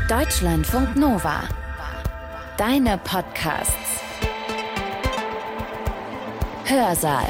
Deutschlandfunk Nova. Deine Podcasts. Hörsaal.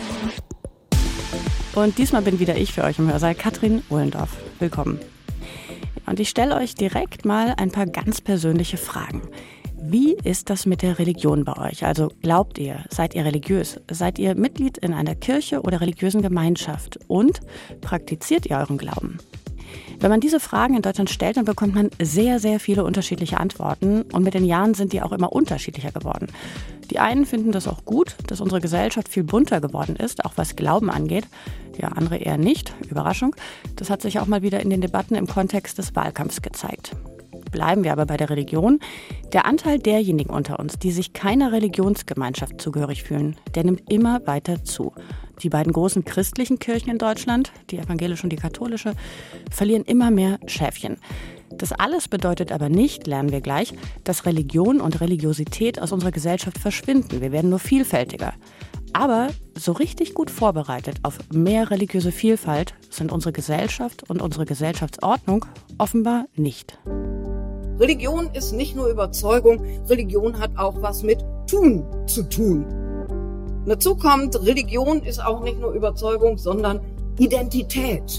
Und diesmal bin wieder ich für euch im Hörsaal, Katrin Ohlendorf. Willkommen. Und ich stelle euch direkt mal ein paar ganz persönliche Fragen. Wie ist das mit der Religion bei euch? Also glaubt ihr, seid ihr religiös? Seid ihr Mitglied in einer Kirche oder religiösen Gemeinschaft? Und praktiziert ihr euren Glauben? Wenn man diese Fragen in Deutschland stellt, dann bekommt man sehr, sehr viele unterschiedliche Antworten. Und mit den Jahren sind die auch immer unterschiedlicher geworden. Die einen finden das auch gut, dass unsere Gesellschaft viel bunter geworden ist, auch was Glauben angeht. Ja, andere eher nicht. Überraschung. Das hat sich auch mal wieder in den Debatten im Kontext des Wahlkampfs gezeigt. Bleiben wir aber bei der Religion. Der Anteil derjenigen unter uns, die sich keiner Religionsgemeinschaft zugehörig fühlen, der nimmt immer weiter zu. Die beiden großen christlichen Kirchen in Deutschland, die evangelische und die katholische, verlieren immer mehr Schäfchen. Das alles bedeutet aber nicht, lernen wir gleich, dass Religion und Religiosität aus unserer Gesellschaft verschwinden. Wir werden nur vielfältiger. Aber so richtig gut vorbereitet auf mehr religiöse Vielfalt sind unsere Gesellschaft und unsere Gesellschaftsordnung offenbar nicht. Religion ist nicht nur Überzeugung, Religion hat auch was mit Tun zu tun. Dazu kommt, Religion ist auch nicht nur Überzeugung, sondern Identität.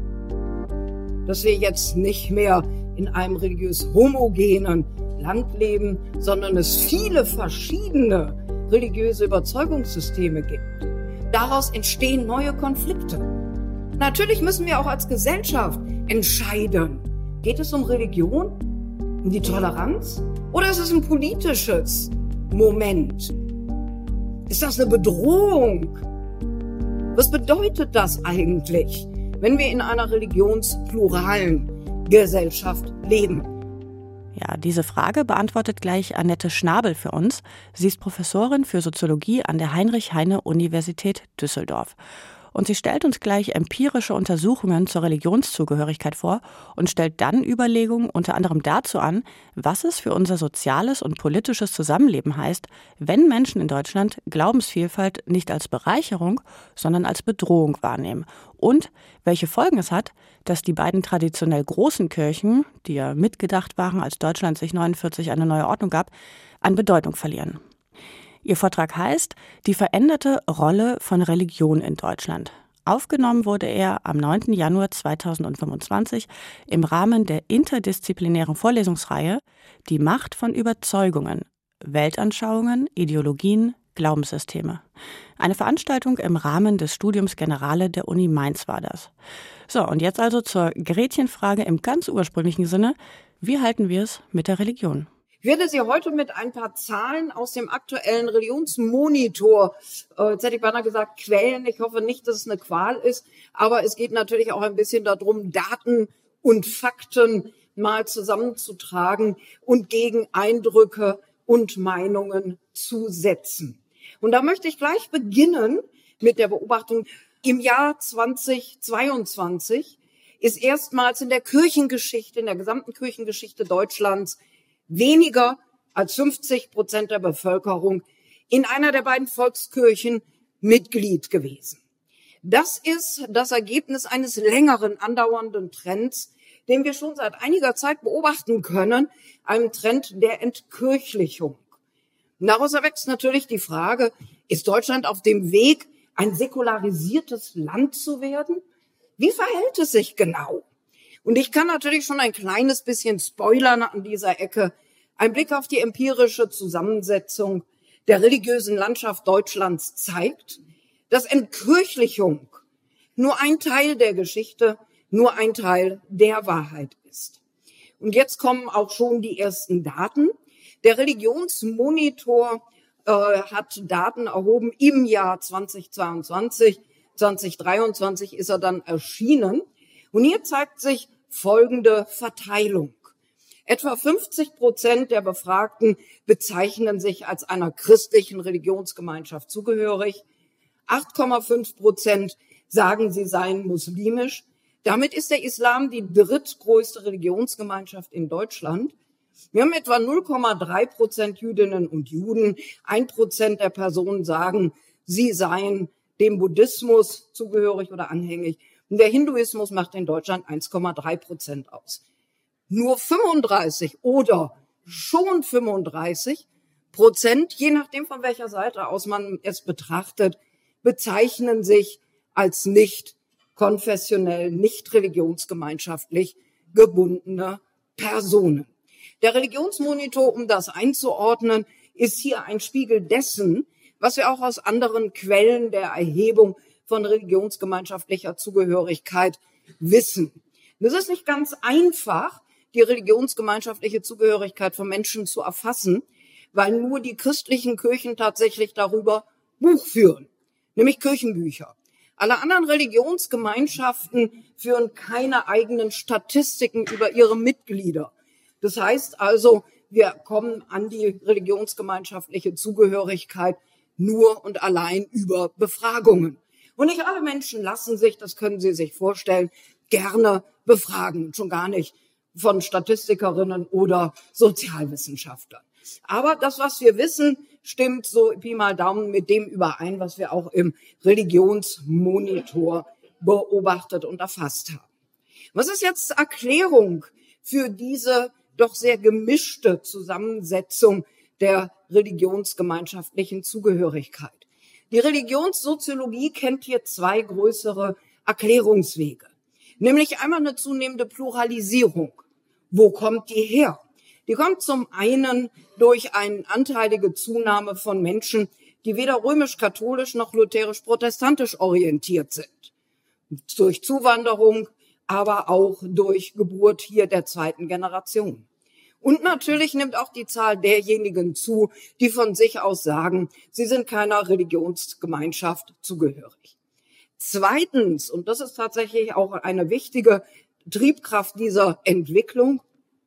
Dass wir jetzt nicht mehr in einem religiös homogenen Land leben, sondern es viele verschiedene religiöse Überzeugungssysteme gibt. Daraus entstehen neue Konflikte. Natürlich müssen wir auch als Gesellschaft entscheiden. Geht es um Religion? Um die Toleranz? Oder ist es ein politisches Moment? Ist das eine Bedrohung? Was bedeutet das eigentlich, wenn wir in einer religionspluralen Gesellschaft leben? Ja, diese Frage beantwortet gleich Annette Schnabel für uns. Sie ist Professorin für Soziologie an der Heinrich-Heine-Universität Düsseldorf. Und sie stellt uns gleich empirische Untersuchungen zur Religionszugehörigkeit vor und stellt dann Überlegungen unter anderem dazu an, was es für unser soziales und politisches Zusammenleben heißt, wenn Menschen in Deutschland Glaubensvielfalt nicht als Bereicherung, sondern als Bedrohung wahrnehmen. Und welche Folgen es hat, dass die beiden traditionell großen Kirchen, die ja mitgedacht waren, als Deutschland sich 1949 eine neue Ordnung gab, an Bedeutung verlieren. Ihr Vortrag heißt »Die veränderte Rolle von Religion in Deutschland«. Aufgenommen wurde er am 9. Januar 2025 im Rahmen der interdisziplinären Vorlesungsreihe »Die Macht von Überzeugungen. Weltanschauungen, Ideologien, Glaubenssysteme«. Eine Veranstaltung im Rahmen des Studiums Generale der Uni Mainz war das. So, und jetzt also zur Gretchenfrage im ganz ursprünglichen Sinne. Wie halten wir es mit der Religion? Ich werde Sie heute mit ein paar Zahlen aus dem aktuellen Religionsmonitor, jetzt hätte ich beinahe gesagt Quellen, ich hoffe nicht, dass es eine Qual ist, aber es geht natürlich auch ein bisschen darum, Daten und Fakten mal zusammenzutragen und gegen Eindrücke und Meinungen zu setzen. Und da möchte ich gleich beginnen mit der Beobachtung, im Jahr 2022 ist erstmals in der Kirchengeschichte, in der gesamten Kirchengeschichte Deutschlands, weniger als 50% der Bevölkerung in einer der beiden Volkskirchen Mitglied gewesen. Das ist das Ergebnis eines längeren andauernden Trends, den wir schon seit einiger Zeit beobachten können, einem Trend der Entkirchlichung. Und daraus erwächst natürlich die Frage, ist Deutschland auf dem Weg, ein säkularisiertes Land zu werden? Wie verhält es sich genau? Und ich kann natürlich schon ein kleines bisschen spoilern an dieser Ecke. Ein Blick auf die empirische Zusammensetzung der religiösen Landschaft Deutschlands zeigt, dass Entkirchlichung nur ein Teil der Geschichte, nur ein Teil der Wahrheit ist. Und jetzt kommen auch schon die ersten Daten. Der Religionsmonitor hat Daten erhoben im Jahr 2022. 2023 ist er dann erschienen. Und hier zeigt sich folgende Verteilung. Etwa 50% der Befragten bezeichnen sich als einer christlichen Religionsgemeinschaft zugehörig. 8,5% sagen, sie seien muslimisch. Damit ist der Islam die drittgrößte Religionsgemeinschaft in Deutschland. Wir haben etwa 0,3% Jüdinnen und Juden. 1% der Personen sagen, sie seien dem Buddhismus zugehörig oder anhängig. Und der Hinduismus macht in Deutschland 1,3% aus. nur 35 oder schon 35%, je nachdem von welcher Seite aus man es betrachtet, bezeichnen sich als nicht konfessionell, nicht religionsgemeinschaftlich gebundene Personen. Der Religionsmonitor, um das einzuordnen, ist hier ein Spiegel dessen, was wir auch aus anderen Quellen der Erhebung von religionsgemeinschaftlicher Zugehörigkeit wissen. Es ist nicht ganz einfach, die religionsgemeinschaftliche Zugehörigkeit von Menschen zu erfassen, weil nur die christlichen Kirchen tatsächlich darüber Buch führen, nämlich Kirchenbücher. Alle anderen Religionsgemeinschaften führen keine eigenen Statistiken über ihre Mitglieder. Das heißt also, wir kommen an die religionsgemeinschaftliche Zugehörigkeit nur und allein über Befragungen. Und nicht alle Menschen lassen sich, das können Sie sich vorstellen, gerne befragen, schon gar nicht von Statistikerinnen oder Sozialwissenschaftlern. Aber das, was wir wissen, stimmt so Pi mal Daumen mit dem überein, was wir auch im Religionsmonitor beobachtet und erfasst haben. Was ist jetzt Erklärung für diese doch sehr gemischte Zusammensetzung der religionsgemeinschaftlichen Zugehörigkeit? Die Religionssoziologie kennt hier zwei größere Erklärungswege, nämlich einmal eine zunehmende Pluralisierung. Wo kommt die her? Die kommt zum einen durch eine anteilige Zunahme von Menschen, die weder römisch-katholisch noch lutherisch-protestantisch orientiert sind. Durch Zuwanderung, aber auch durch Geburt hier der zweiten Generation. Und natürlich nimmt auch die Zahl derjenigen zu, die von sich aus sagen, sie sind keiner Religionsgemeinschaft zugehörig. Zweitens, und das ist tatsächlich auch eine wichtige Triebkraft dieser Entwicklung,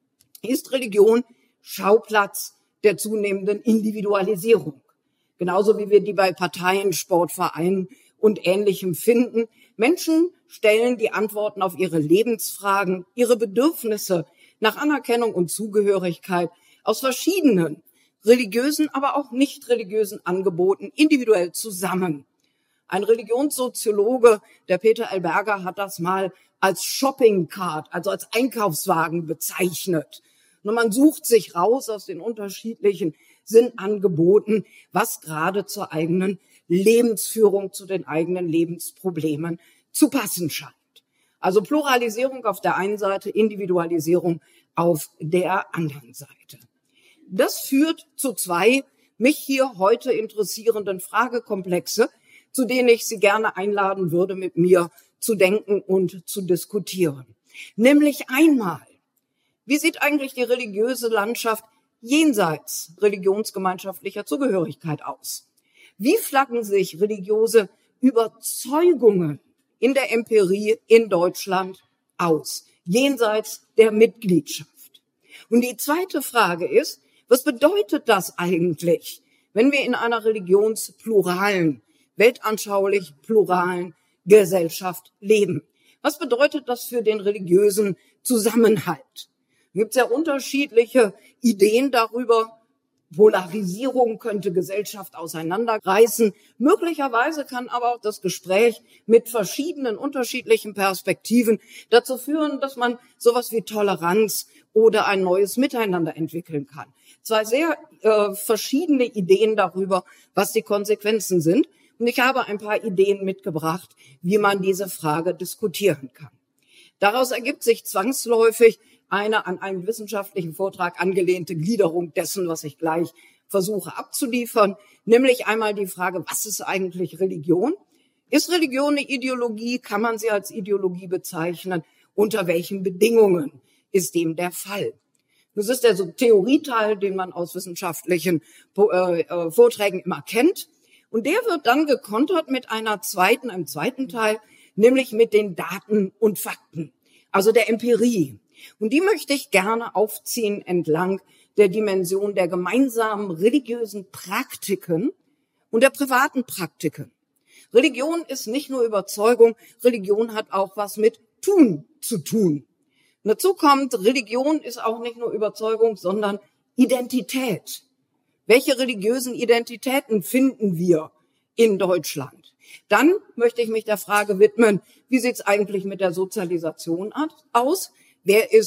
ist Religion Schauplatz der zunehmenden Individualisierung. Genauso wie wir die bei Parteien, Sportvereinen und Ähnlichem finden. Menschen stellen die Antworten auf ihre Lebensfragen, ihre Bedürfnisse nach Anerkennung und Zugehörigkeit aus verschiedenen religiösen, aber auch nicht religiösen Angeboten individuell zusammen. Ein Religionssoziologe, der Peter L. Berger, hat das mal als Shopping Cart, also als Einkaufswagen bezeichnet. Und man sucht sich raus aus den unterschiedlichen Sinnangeboten, was gerade zur eigenen Lebensführung, zu den eigenen Lebensproblemen zu passen scheint. Also Pluralisierung auf der einen Seite, Individualisierung auf der anderen Seite. Das führt zu zwei mich hier heute interessierenden Fragekomplexe, zu denen ich Sie gerne einladen würde, mit mir zu denken und zu diskutieren. Nämlich einmal, wie sieht eigentlich die religiöse Landschaft jenseits religionsgemeinschaftlicher Zugehörigkeit aus? Wie flaggen sich religiöse Überzeugungen in der Empirie in Deutschland aus, jenseits der Mitgliedschaft? Und die zweite Frage ist, was bedeutet das eigentlich, wenn wir in einer religionspluralen, weltanschaulich pluralen Gesellschaft leben? Was bedeutet das für den religiösen Zusammenhalt? Es gibt sehr unterschiedliche Ideen darüber. Polarisierung könnte Gesellschaft auseinanderreißen. Möglicherweise kann aber auch das Gespräch mit verschiedenen unterschiedlichen Perspektiven dazu führen, dass man sowas wie Toleranz oder ein neues Miteinander entwickeln kann. Zwei sehr verschiedene Ideen darüber, was die Konsequenzen sind. Und ich habe ein paar Ideen mitgebracht, wie man diese Frage diskutieren kann. Daraus ergibt sich zwangsläufig eine an einen wissenschaftlichen Vortrag angelehnte Gliederung dessen, was ich gleich versuche abzuliefern, nämlich einmal die Frage, was ist eigentlich Religion? Ist Religion eine Ideologie? Kann man sie als Ideologie bezeichnen? Unter welchen Bedingungen ist dem der Fall? Das ist der so Theorieteil, den man aus wissenschaftlichen Vorträgen immer kennt. Und der wird dann gekontert mit einem zweiten Teil, nämlich mit den Daten und Fakten, also der Empirie. Und die möchte ich gerne aufziehen entlang der Dimension der gemeinsamen religiösen Praktiken und der privaten Praktiken. Religion ist nicht nur Überzeugung, Religion hat auch was mit Tun zu tun. Und dazu kommt, Religion ist auch nicht nur Überzeugung, sondern Identität. Welche religiösen Identitäten finden wir in Deutschland? Dann möchte ich mich der Frage widmen, wie sieht es eigentlich mit der Sozialisation aus? Wer ist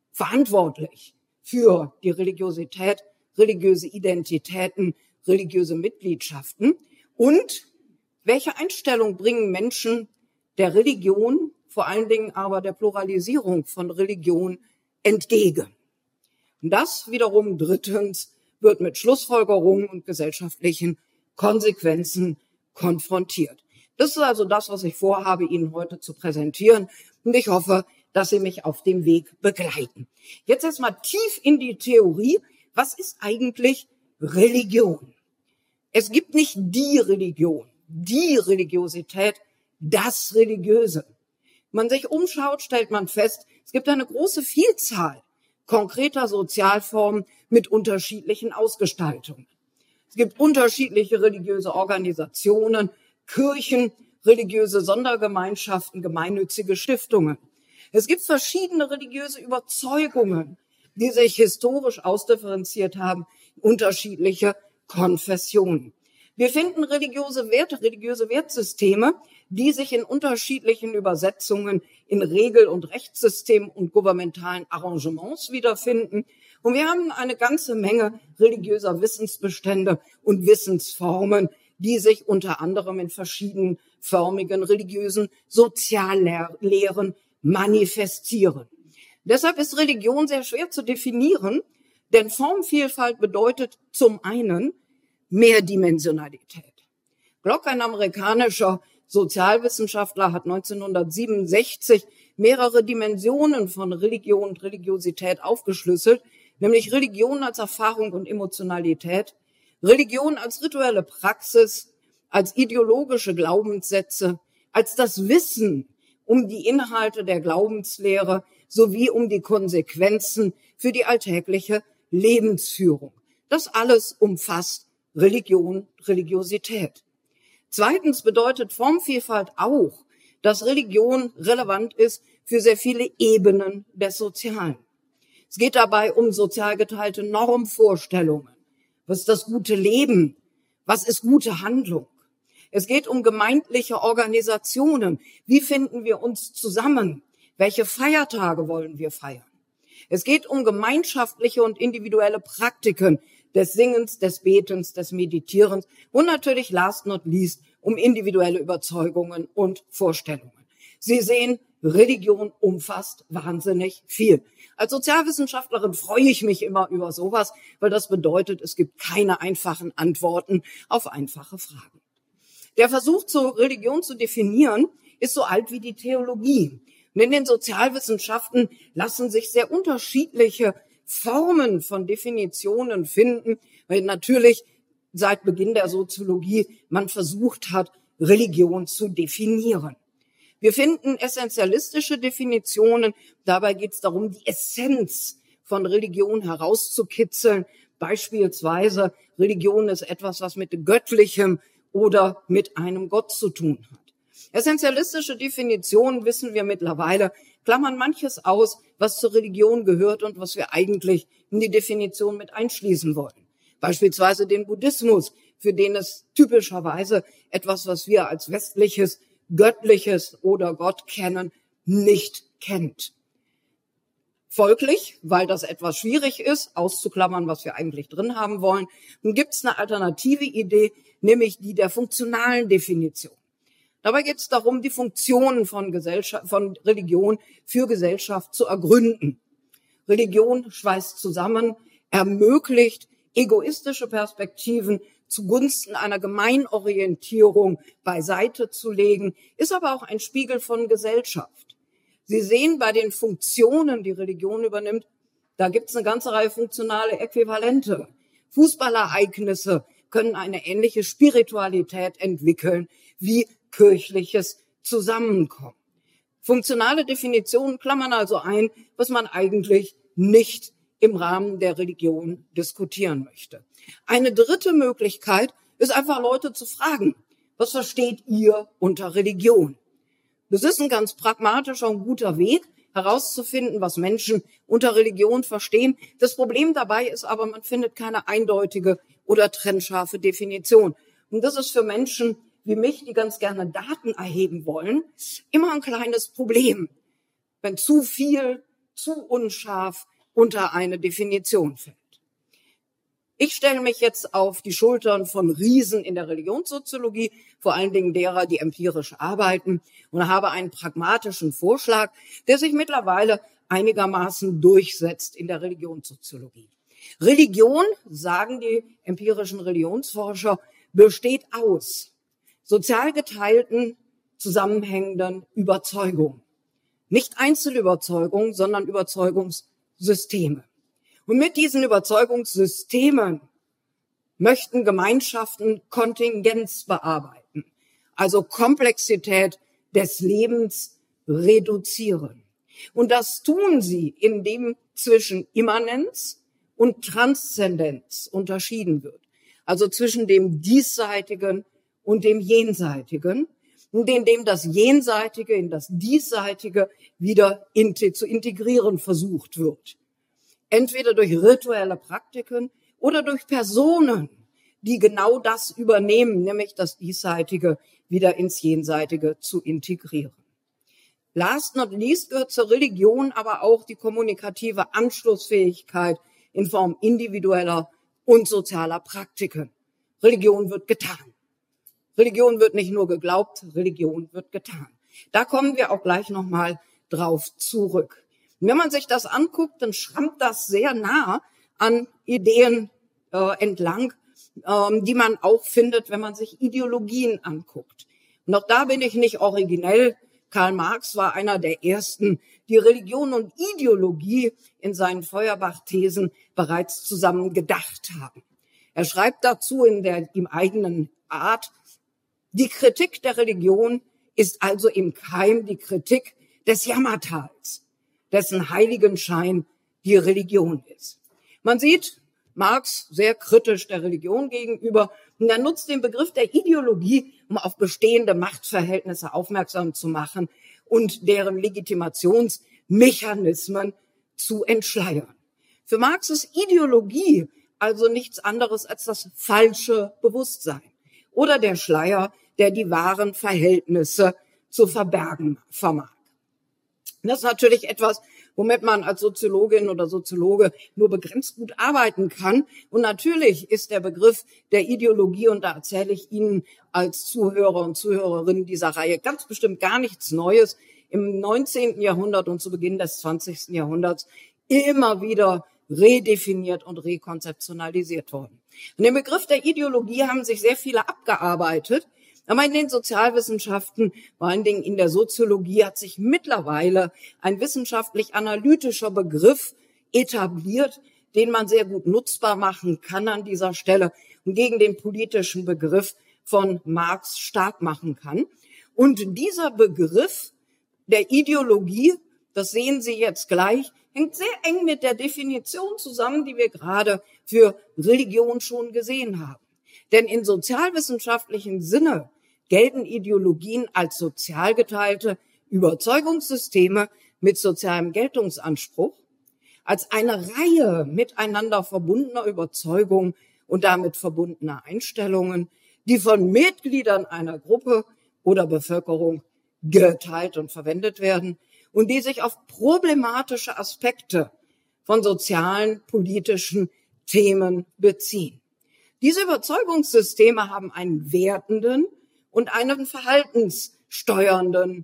verantwortlich für die Religiosität, religiöse Identitäten, religiöse Mitgliedschaften? Und welche Einstellung bringen Menschen der Religion, vor allen Dingen aber der Pluralisierung von Religion, entgegen? Und das wiederum drittens wird mit Schlussfolgerungen und gesellschaftlichen Konsequenzen konfrontiert. Das ist also das, was ich vorhabe, Ihnen heute zu präsentieren. Und ich hoffe, dass Sie mich auf dem Weg begleiten. Jetzt erstmal tief in die Theorie. Was ist eigentlich Religion? Es gibt nicht die Religion, die Religiosität, das Religiöse. Wenn man sich umschaut, stellt man fest, es gibt eine große Vielzahl konkreter Sozialformen mit unterschiedlichen Ausgestaltungen. Es gibt unterschiedliche religiöse Organisationen, Kirchen, religiöse Sondergemeinschaften, gemeinnützige Stiftungen. Es gibt verschiedene religiöse Überzeugungen, die sich historisch ausdifferenziert haben, unterschiedliche Konfessionen. Wir finden religiöse Wertsysteme, die sich in unterschiedlichen Übersetzungen in Regel- und Rechtssystemen und gouvernementalen Arrangements wiederfinden. Und wir haben eine ganze Menge religiöser Wissensbestände und Wissensformen, die sich unter anderem in verschiedenförmigen religiösen Soziallehren manifestieren. Deshalb ist Religion sehr schwer zu definieren, denn Formvielfalt bedeutet zum einen Mehrdimensionalität. Glock, ein amerikanischer Sozialwissenschaftler, hat 1967 mehrere Dimensionen von Religion und Religiosität aufgeschlüsselt, nämlich Religion als Erfahrung und Emotionalität, Religion als rituelle Praxis, als ideologische Glaubenssätze, als das Wissen um die Inhalte der Glaubenslehre sowie um die Konsequenzen für die alltägliche Lebensführung. Das alles umfasst Religion, Religiosität. Zweitens bedeutet Formvielfalt auch, dass Religion relevant ist für sehr viele Ebenen des Sozialen. Es geht dabei um sozial geteilte Normvorstellungen. Was ist das gute Leben? Was ist gute Handlung? Es geht um gemeindliche Organisationen. Wie finden wir uns zusammen? Welche Feiertage wollen wir feiern? Es geht um gemeinschaftliche und individuelle Praktiken des Singens, des Betens, des Meditierens und natürlich last not least um individuelle Überzeugungen und Vorstellungen. Sie sehen, Religion umfasst wahnsinnig viel. Als Sozialwissenschaftlerin freue ich mich immer über sowas, weil das bedeutet, es gibt keine einfachen Antworten auf einfache Fragen. Der Versuch, zur Religion zu definieren, ist so alt wie die Theologie. Und in den Sozialwissenschaften lassen sich sehr unterschiedliche Formen von Definitionen finden, weil natürlich seit Beginn der Soziologie man versucht hat, Religion zu definieren. Wir finden essentialistische Definitionen. Dabei geht es darum, die Essenz von Religion herauszukitzeln. Beispielsweise, Religion ist etwas, was mit Göttlichem oder mit einem Gott zu tun hat. Essentialistische Definitionen, wissen wir mittlerweile, klammern manches aus, was zur Religion gehört und was wir eigentlich in die Definition mit einschließen wollen. Beispielsweise den Buddhismus, für den es typischerweise etwas, was wir als westliches, göttliches oder Gott kennen, nicht kennt. Folglich, weil das etwas schwierig ist, auszuklammern, was wir eigentlich drin haben wollen, gibt es eine alternative Idee, nämlich die der funktionalen Definition. Dabei geht es darum, die Funktionen von Religion für Gesellschaft zu ergründen. Religion schweißt zusammen, ermöglicht egoistische Perspektiven zugunsten einer Gemeinorientierung beiseite zu legen, ist aber auch ein Spiegel von Gesellschaft. Sie sehen bei den Funktionen, die Religion übernimmt, da gibt es eine ganze Reihe funktionale Äquivalente. Fußballereignisse können eine ähnliche Spiritualität entwickeln wie kirchliches Zusammenkommen. Funktionale Definitionen klammern also ein, was man eigentlich nicht im Rahmen der Religion diskutieren möchte. Eine dritte Möglichkeit ist einfach Leute zu fragen, was versteht ihr unter Religion? Das ist ein ganz pragmatischer und guter Weg, herauszufinden, was Menschen unter Religion verstehen. Das Problem dabei ist aber, man findet keine eindeutige oder trennscharfe Definition. Und das ist für Menschen wie mich, die ganz gerne Daten erheben wollen, immer ein kleines Problem. Wenn zu viel zu unscharf unter eine Definition fällt. Ich stelle mich jetzt auf die Schultern von Riesen in der Religionssoziologie, vor allen Dingen derer, die empirisch arbeiten, und habe einen pragmatischen Vorschlag, der sich mittlerweile einigermaßen durchsetzt in der Religionssoziologie. Religion, sagen die empirischen Religionsforscher, besteht aus sozial geteilten, zusammenhängenden Überzeugungen. Nicht Einzelüberzeugungen, sondern Überzeugungssysteme. Und mit diesen Überzeugungssystemen möchten Gemeinschaften Kontingenz bearbeiten, also Komplexität des Lebens reduzieren. Und das tun sie, indem zwischen Immanenz und Transzendenz unterschieden wird, also zwischen dem Diesseitigen und dem Jenseitigen, und indem das Jenseitige in das Diesseitige wieder zu integrieren versucht wird. Entweder durch rituelle Praktiken oder durch Personen, die genau das übernehmen, nämlich das Diesseitige wieder ins Jenseitige zu integrieren. Last not least gehört zur Religion aber auch die kommunikative Anschlussfähigkeit in Form individueller und sozialer Praktiken. Religion wird getan. Religion wird nicht nur geglaubt, Religion wird getan. Da kommen wir auch gleich nochmal drauf zurück. Und wenn man sich das anguckt, dann schrammt das sehr nah an Ideen entlang, die man auch findet, wenn man sich Ideologien anguckt. Und auch da bin ich nicht originell. Karl Marx war einer der ersten, die Religion und Ideologie in seinen Feuerbach-Thesen bereits zusammen gedacht haben. Er schreibt dazu in der ihm eigenen Art: Die Kritik der Religion ist also im Keim die Kritik des Jammertals, dessen Heiligenschein die Religion ist. Man sieht Marx sehr kritisch der Religion gegenüber, und er nutzt den Begriff der Ideologie, um auf bestehende Machtverhältnisse aufmerksam zu machen und deren Legitimationsmechanismen zu entschleiern. Für Marx ist Ideologie also nichts anderes als das falsche Bewusstsein oder der Schleier, der die wahren Verhältnisse zu verbergen vermag. Das ist natürlich etwas, womit man als Soziologin oder Soziologe nur begrenzt gut arbeiten kann. Und natürlich ist der Begriff der Ideologie, und da erzähle ich Ihnen als Zuhörer und Zuhörerinnen dieser Reihe ganz bestimmt gar nichts Neues, im 19. Jahrhundert und zu Beginn des 20. Jahrhunderts immer wieder redefiniert und rekonzeptionalisiert worden. Und den Begriff der Ideologie haben sich sehr viele abgearbeitet. Aber in den Sozialwissenschaften, vor allen Dingen in der Soziologie, hat sich mittlerweile ein wissenschaftlich-analytischer Begriff etabliert, den man sehr gut nutzbar machen kann an dieser Stelle und gegen den politischen Begriff von Marx stark machen kann. Und dieser Begriff der Ideologie, das sehen Sie jetzt gleich, hängt sehr eng mit der Definition zusammen, die wir gerade für Religion schon gesehen haben. Denn in sozialwissenschaftlichem Sinne gelten Ideologien als sozial geteilte Überzeugungssysteme mit sozialem Geltungsanspruch, als eine Reihe miteinander verbundener Überzeugungen und damit verbundener Einstellungen, die von Mitgliedern einer Gruppe oder Bevölkerung geteilt und verwendet werden und die sich auf problematische Aspekte von sozialen, politischen Themen beziehen. Diese Überzeugungssysteme haben einen wertenden und eine verhaltenssteuernde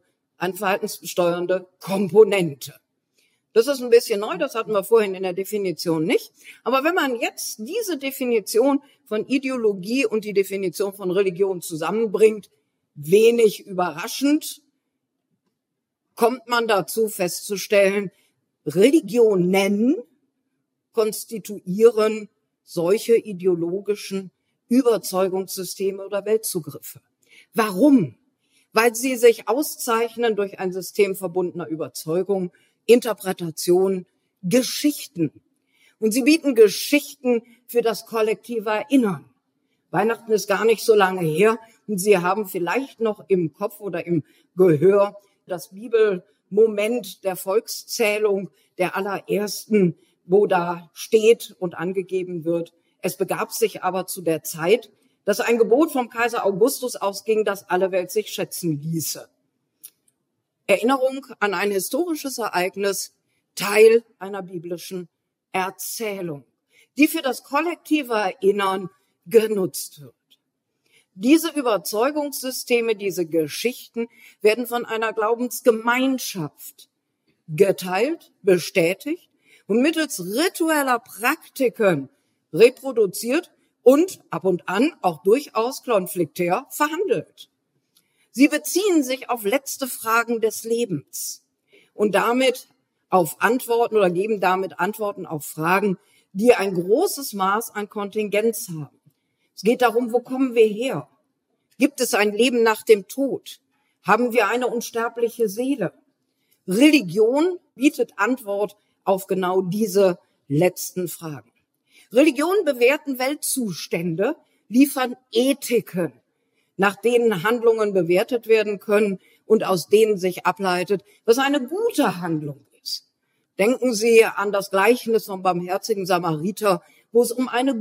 Komponente. Das ist ein bisschen neu, das hatten wir vorhin in der Definition nicht. Aber wenn man jetzt diese Definition von Ideologie und die Definition von Religion zusammenbringt, wenig überraschend, kommt man dazu festzustellen, Religionen konstituieren solche ideologischen Überzeugungssysteme oder Weltzugriffe. Warum? Weil sie sich auszeichnen durch ein System verbundener Überzeugung, Interpretation, Geschichten. Und sie bieten Geschichten für das kollektive Erinnern. Weihnachten ist gar nicht so lange her und Sie haben vielleicht noch im Kopf oder im Gehör das Bibelmoment der Volkszählung der allerersten, wo da steht und angegeben wird: Es begab sich aber zu der Zeit, dass ein Gebot vom Kaiser Augustus ausging, dass alle Welt sich schätzen ließe. Erinnerung an ein historisches Ereignis, Teil einer biblischen Erzählung, die für das kollektive Erinnern genutzt wird. Diese Überzeugungssysteme, diese Geschichten werden von einer Glaubensgemeinschaft geteilt, bestätigt und mittels ritueller Praktiken reproduziert und ab und an auch durchaus konfliktär verhandelt. Sie beziehen sich auf letzte Fragen des Lebens und damit auf Antworten oder geben damit Antworten auf Fragen, die ein großes Maß an Kontingenz haben. Es geht darum, wo kommen wir her? Gibt es ein Leben nach dem Tod? Haben wir eine unsterbliche Seele? Religion bietet Antwort auf genau diese letzten Fragen. Religionen bewerten Weltzustände, liefern Ethiken, nach denen Handlungen bewertet werden können und aus denen sich ableitet, was eine gute Handlung ist. Denken Sie an das Gleichnis vom barmherzigen Samariter, wo es um eine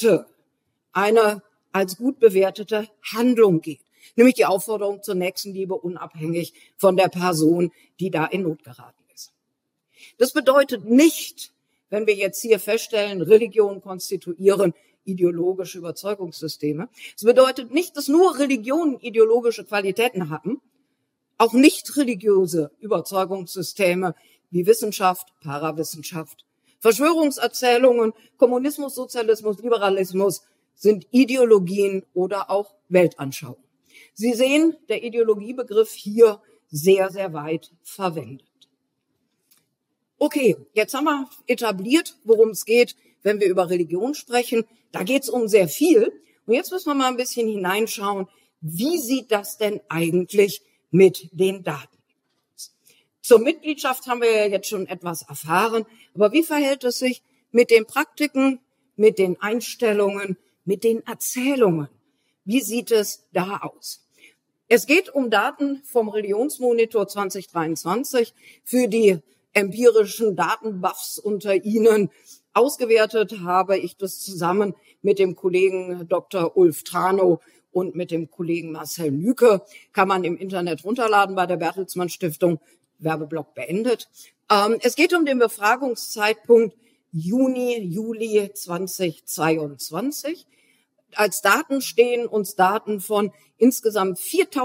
als gut bewertete Handlung geht, nämlich die Aufforderung zur Nächstenliebe unabhängig von der Person, die da in Not geraten ist. Das bedeutet nicht, wenn wir jetzt hier feststellen, Religionen konstituieren ideologische Überzeugungssysteme. Es bedeutet nicht, dass nur Religionen ideologische Qualitäten haben, auch nicht religiöse Überzeugungssysteme wie Wissenschaft, Parawissenschaft, Verschwörungserzählungen, Kommunismus, Sozialismus, Liberalismus sind Ideologien oder auch Weltanschauungen. Sie sehen, der Ideologiebegriff hier sehr, sehr weit verwendet. Okay, jetzt haben wir etabliert, worum es geht, wenn wir über Religion sprechen. Da geht es um sehr viel. Und jetzt müssen wir mal ein bisschen hineinschauen, wie sieht das denn eigentlich mit den Daten aus? Zur Mitgliedschaft haben wir ja jetzt schon etwas erfahren. Aber wie verhält es sich mit den Praktiken, mit den Einstellungen, mit den Erzählungen? Wie sieht es da aus? Es geht um Daten vom Religionsmonitor 2023 für die empirischen Datenbuffs unter Ihnen. Ausgewertet habe ich das zusammen mit dem Kollegen Dr. Ulf Tranow und mit dem Kollegen Marcel Lüke. Kann man im Internet runterladen bei der Bertelsmann Stiftung. Werbeblock beendet. Es geht um den Befragungszeitpunkt Juni, 2022. Als Daten stehen uns Daten von insgesamt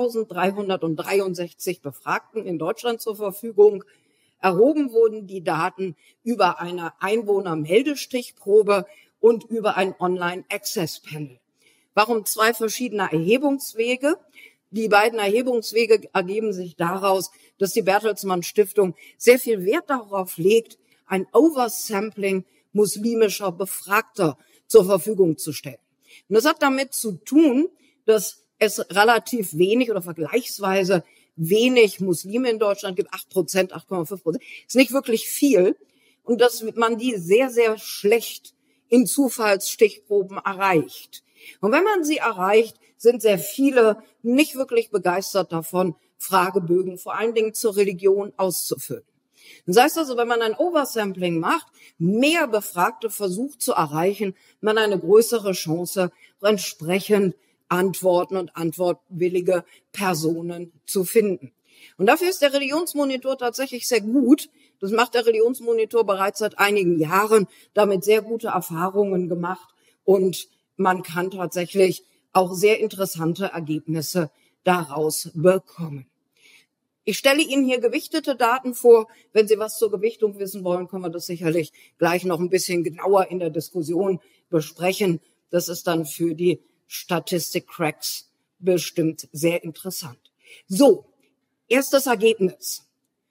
4.363 Befragten in Deutschland zur Verfügung. Erhoben wurden die Daten über eine Einwohnermeldestichprobe und über ein Online-Access-Panel. Warum zwei verschiedene Erhebungswege? Die beiden Erhebungswege ergeben sich daraus, dass die Bertelsmann Stiftung sehr viel Wert darauf legt, ein Oversampling muslimischer Befragter zur Verfügung zu stellen. Und das hat damit zu tun, dass es relativ wenig oder vergleichsweise wenig Muslime in Deutschland gibt, 8%, 8,5%, ist nicht wirklich viel. Und dass man die sehr, sehr schlecht in Zufallsstichproben erreicht. Und wenn man sie erreicht, sind sehr viele nicht wirklich begeistert davon, Fragebögen vor allen Dingen zur Religion auszufüllen. Das heißt also, wenn man ein Oversampling macht, mehr Befragte versucht zu erreichen, man eine größere Chance, entsprechend Antworten und antwortwillige Personen zu finden. Und dafür ist der Religionsmonitor tatsächlich sehr gut. Das macht der Religionsmonitor bereits seit einigen Jahren, damit sehr gute Erfahrungen gemacht und man kann tatsächlich auch sehr interessante Ergebnisse daraus bekommen. Ich stelle Ihnen hier gewichtete Daten vor. Wenn Sie was zur Gewichtung wissen wollen, können wir das sicherlich gleich noch ein bisschen genauer in der Diskussion besprechen. Das ist dann für die Statistik-Cracks bestimmt sehr interessant. So, erstes Ergebnis.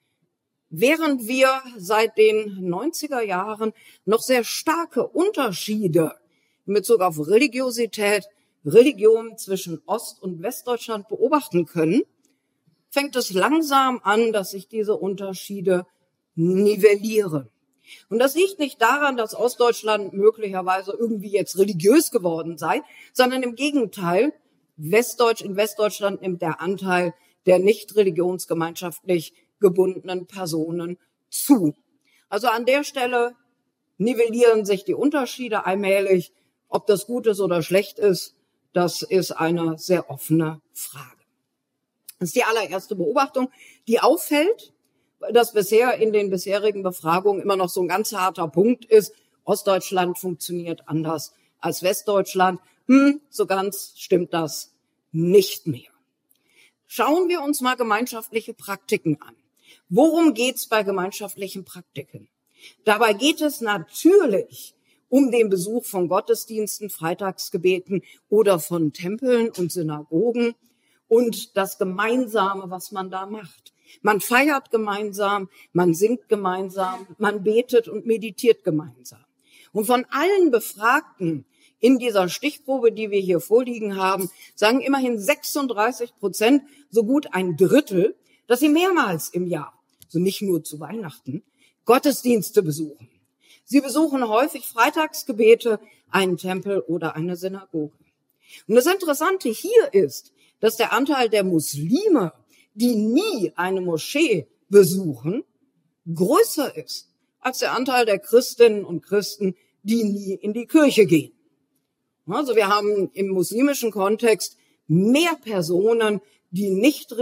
Während wir seit den 90er Jahren noch sehr starke Unterschiede in Bezug auf Religiosität, Religion zwischen Ost- und Westdeutschland beobachten können, fängt es langsam an, dass sich diese Unterschiede nivellieren. Und das liegt nicht daran, dass Ostdeutschland möglicherweise irgendwie jetzt religiös geworden sei, sondern im Gegenteil, in Westdeutschland nimmt der Anteil der nicht religionsgemeinschaftlich gebundenen Personen zu. Also an der Stelle nivellieren sich die Unterschiede allmählich. Ob das gut ist oder schlecht ist, das ist eine sehr offene Frage. Das ist die allererste Beobachtung, die auffällt. weil das bisher in den bisherigen Befragungen immer noch so ein ganz harter Punkt ist. Ostdeutschland funktioniert anders als Westdeutschland. So ganz stimmt das nicht mehr. Schauen wir uns mal gemeinschaftliche Praktiken an. Worum geht's bei gemeinschaftlichen Praktiken? Dabei geht es natürlich um den Besuch von Gottesdiensten, Freitagsgebeten oder von Tempeln und Synagogen und das Gemeinsame, was man da macht. Man feiert gemeinsam, man singt gemeinsam, man betet und meditiert gemeinsam. Und von allen Befragten in dieser Stichprobe, die wir hier vorliegen haben, sagen immerhin 36%, so gut ein Drittel, dass sie mehrmals im Jahr, also nicht nur zu Weihnachten, Gottesdienste besuchen. Sie besuchen häufig Freitagsgebete, einen Tempel oder eine Synagoge. Und das Interessante hier ist, dass der Anteil der Muslime, die nie eine Moschee besuchen, größer ist als der Anteil der Christinnen und Christen, die nie in die Kirche gehen. Also wir haben im muslimischen Kontext mehr Personen, die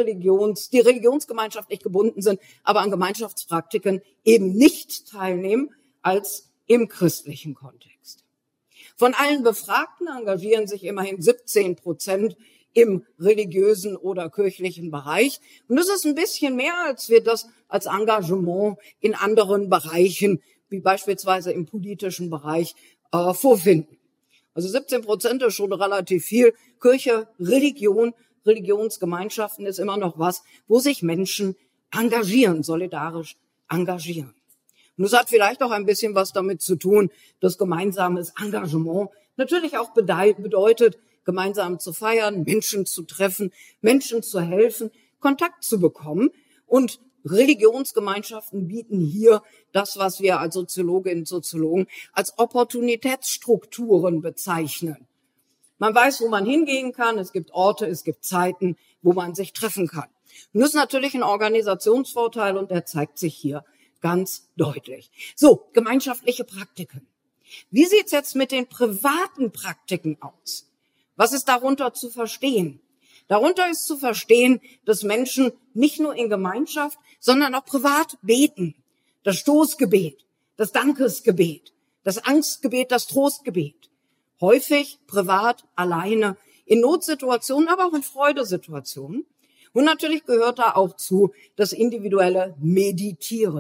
religionsgemeinschaftlich gebunden sind, aber an Gemeinschaftspraktiken eben nicht teilnehmen, als im christlichen Kontext. Von allen Befragten engagieren sich immerhin 17% im religiösen oder kirchlichen Bereich. Und das ist ein bisschen mehr, als wir das als Engagement in anderen Bereichen, wie beispielsweise im politischen Bereich, vorfinden. Also 17% ist schon relativ viel. Kirche, Religion, Religionsgemeinschaften ist immer noch was, wo sich Menschen engagieren, solidarisch engagieren. Und das hat vielleicht auch ein bisschen was damit zu tun, dass gemeinsames Engagement natürlich auch bedeutet, gemeinsam zu feiern, Menschen zu treffen, Menschen zu helfen, Kontakt zu bekommen. Und Religionsgemeinschaften bieten hier das, was wir als Soziologinnen und Soziologen als Opportunitätsstrukturen bezeichnen. Man weiß, wo man hingehen kann. Es gibt Orte, es gibt Zeiten, wo man sich treffen kann. Und das ist natürlich ein Organisationsvorteil und der zeigt sich hier ganz deutlich. So, gemeinschaftliche Praktiken. Wie sieht's jetzt mit den privaten Praktiken aus? Was ist darunter zu verstehen? Darunter ist zu verstehen, dass Menschen nicht nur in Gemeinschaft, sondern auch privat beten. Das Stoßgebet, das Dankesgebet, das Angstgebet, das Trostgebet. Häufig privat, alleine, in Notsituationen, aber auch in Freudesituationen. Und natürlich gehört da auch zu das individuelle Meditieren.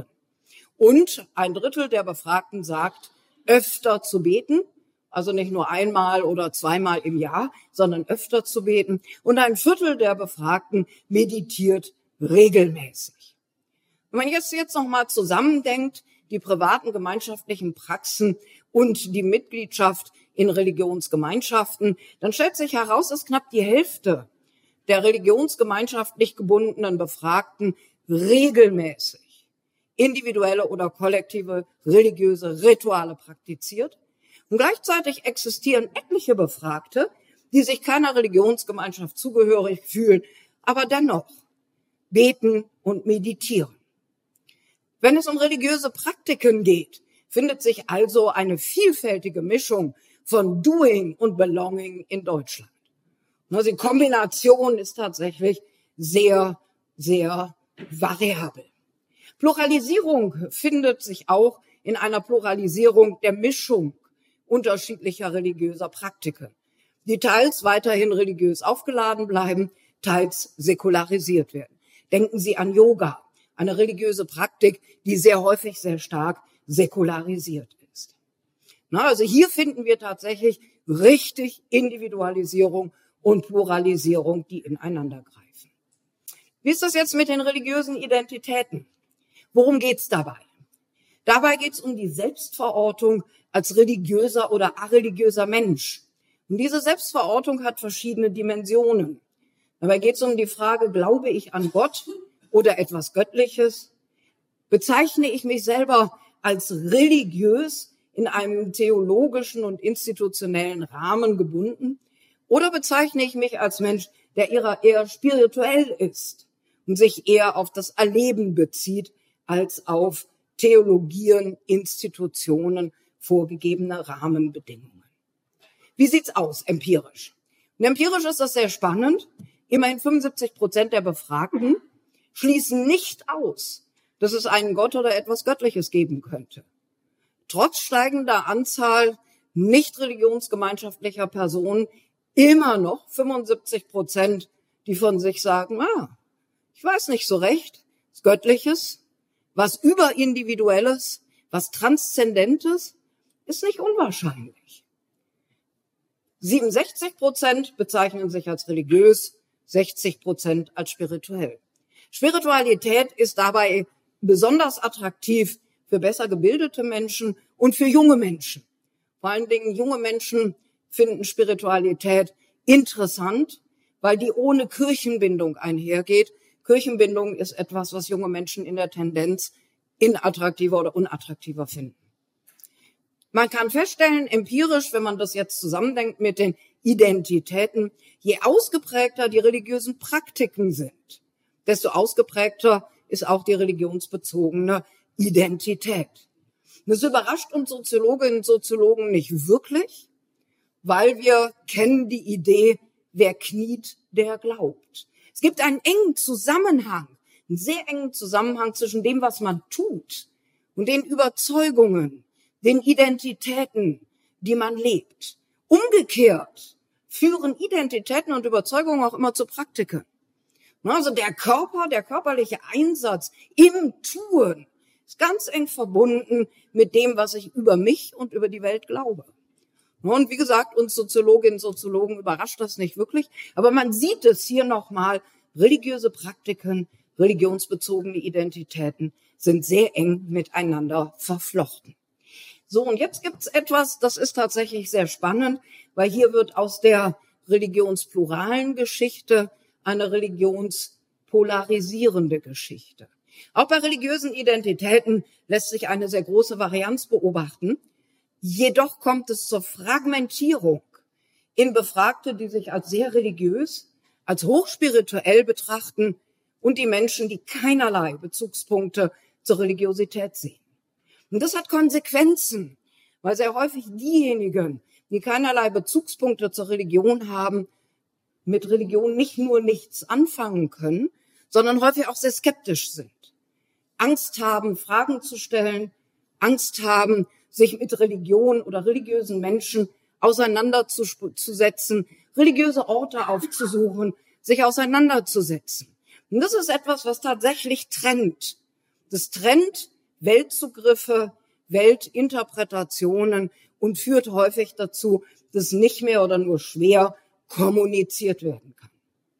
Und ein Drittel der Befragten sagt, öfter zu beten, also nicht nur einmal oder zweimal im Jahr, sondern öfter zu beten. Und ein Viertel der Befragten meditiert regelmäßig. Wenn man jetzt nochmal zusammendenkt, die privaten gemeinschaftlichen Praxen und die Mitgliedschaft in Religionsgemeinschaften, dann stellt sich heraus, dass knapp die Hälfte der religionsgemeinschaftlich gebundenen Befragten regelmäßig individuelle oder kollektive religiöse Rituale praktiziert. Und gleichzeitig existieren etliche Befragte, die sich keiner Religionsgemeinschaft zugehörig fühlen, aber dennoch beten und meditieren. Wenn es um religiöse Praktiken geht, findet sich also eine vielfältige Mischung von Doing und Belonging in Deutschland. Also die Kombination ist tatsächlich sehr, sehr variabel. Pluralisierung findet sich auch in einer Pluralisierung der Mischung unterschiedlicher religiöser Praktiken, die teils weiterhin religiös aufgeladen bleiben, teils säkularisiert werden. Denken Sie an Yoga, eine religiöse Praktik, die sehr häufig sehr stark säkularisiert ist. Also hier finden wir tatsächlich richtig Individualisierung und Pluralisierung, die ineinander greifen. Wie ist das jetzt mit den religiösen Identitäten? Worum geht's dabei? Dabei geht's um die Selbstverortung als religiöser oder areligiöser Mensch. Und diese Selbstverortung hat verschiedene Dimensionen. Dabei geht's um die Frage, glaube ich an Gott oder etwas Göttliches? Bezeichne ich mich selber als religiös in einem theologischen und institutionellen Rahmen gebunden? Oder bezeichne ich mich als Mensch, der eher spirituell ist und sich eher auf das Erleben bezieht, als auf Theologien, Institutionen, vorgegebene Rahmenbedingungen. Wie sieht's aus empirisch? Und empirisch ist das sehr spannend. Immerhin 75% der Befragten schließen nicht aus, dass es einen Gott oder etwas Göttliches geben könnte. Trotz steigender Anzahl nicht religionsgemeinschaftlicher Personen immer noch 75%, die von sich sagen, ich weiß nicht so recht, was Göttliches, was Überindividuelles, was Transzendentes, ist nicht unwahrscheinlich. 67% bezeichnen sich als religiös, 60% als spirituell. Spiritualität ist dabei besonders attraktiv für besser gebildete Menschen und für junge Menschen. Vor allen Dingen junge Menschen finden Spiritualität interessant, weil die ohne Kirchenbindung einhergeht. Kirchenbindung ist etwas, was junge Menschen in der Tendenz inattraktiver oder unattraktiver finden. Man kann feststellen, empirisch, wenn man das jetzt zusammendenkt mit den Identitäten, je ausgeprägter die religiösen Praktiken sind, desto ausgeprägter ist auch die religionsbezogene Identität. Das überrascht uns Soziologinnen und Soziologen nicht wirklich, weil wir kennen die Idee, wer kniet, der glaubt. Es gibt einen engen Zusammenhang, einen sehr engen Zusammenhang zwischen dem, was man tut und den Überzeugungen, den Identitäten, die man lebt. Umgekehrt führen Identitäten und Überzeugungen auch immer zu Praktiken. Also der Körper, der körperliche Einsatz im Tun ist ganz eng verbunden mit dem, was ich über mich und über die Welt glaube. Und wie gesagt, uns Soziologinnen und Soziologen überrascht das nicht wirklich, aber man sieht es hier nochmal, religiöse Praktiken, religionsbezogene Identitäten sind sehr eng miteinander verflochten. So, und jetzt gibt's etwas, das ist tatsächlich sehr spannend, weil hier wird aus der religionspluralen Geschichte eine religionspolarisierende Geschichte. Auch bei religiösen Identitäten lässt sich eine sehr große Varianz beobachten. Jedoch kommt es zur Fragmentierung in Befragte, die sich als sehr religiös, als hochspirituell betrachten und die Menschen, die keinerlei Bezugspunkte zur Religiosität sehen. Und das hat Konsequenzen, weil sehr häufig diejenigen, die keinerlei Bezugspunkte zur Religion haben, mit Religion nicht nur nichts anfangen können, sondern häufig auch sehr skeptisch sind. Angst haben, Fragen zu stellen, Angst haben, sich mit Religion oder religiösen Menschen auseinanderzusetzen, religiöse Orte aufzusuchen, sich auseinanderzusetzen. Und das ist etwas, was tatsächlich trennt. Das trennt Weltzugriffe, Weltinterpretationen und führt häufig dazu, dass nicht mehr oder nur schwer kommuniziert werden kann.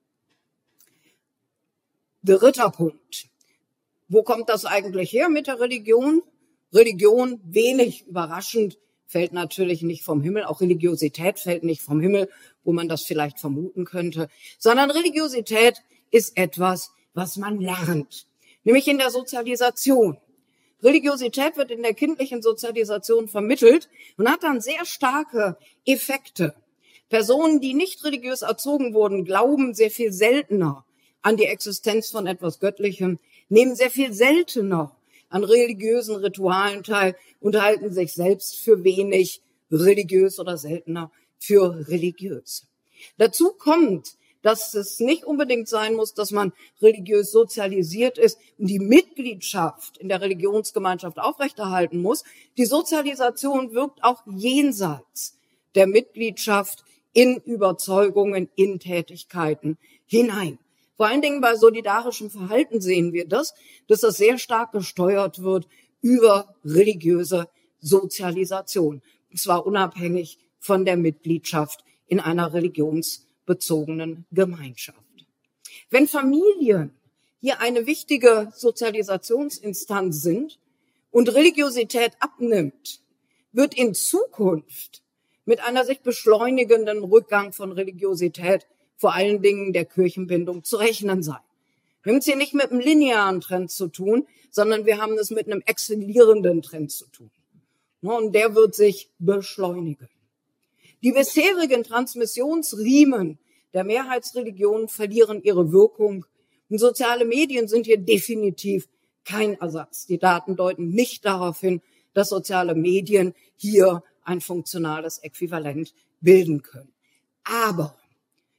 Dritter Punkt. Wo kommt das eigentlich her mit der Religion? Religion, wenig überraschend, fällt natürlich nicht vom Himmel. Auch Religiosität fällt nicht vom Himmel, wo man das vielleicht vermuten könnte. Sondern Religiosität ist etwas, was man lernt. Nämlich in der Sozialisation. Religiosität wird in der kindlichen Sozialisation vermittelt und hat dann sehr starke Effekte. Personen, die nicht religiös erzogen wurden, glauben sehr viel seltener an die Existenz von etwas Göttlichem, nehmen sehr viel seltener an religiösen Ritualen teil und halten sich selbst für wenig religiös oder seltener für religiös. Dazu kommt, dass es nicht unbedingt sein muss, dass man religiös sozialisiert ist und die Mitgliedschaft in der Religionsgemeinschaft aufrechterhalten muss. Die Sozialisation wirkt auch jenseits der Mitgliedschaft in Überzeugungen, in Tätigkeiten hinein. Vor allen Dingen bei solidarischem Verhalten sehen wir das, dass das sehr stark gesteuert wird über religiöse Sozialisation. Und zwar unabhängig von der Mitgliedschaft in einer religionsbezogenen Gemeinschaft. Wenn Familien hier eine wichtige Sozialisationsinstanz sind und Religiosität abnimmt, wird in Zukunft mit einer sich beschleunigenden Rückgang von Religiosität vor allen Dingen der Kirchenbindung zu rechnen sein. Wir haben es hier nicht mit einem linearen Trend zu tun, sondern wir haben es mit einem exzellierenden Trend zu tun. Und der wird sich beschleunigen. Die bisherigen Transmissionsriemen der Mehrheitsreligionen verlieren ihre Wirkung. Und soziale Medien sind hier definitiv kein Ersatz. Die Daten deuten nicht darauf hin, dass soziale Medien hier ein funktionales Äquivalent bilden können. Aber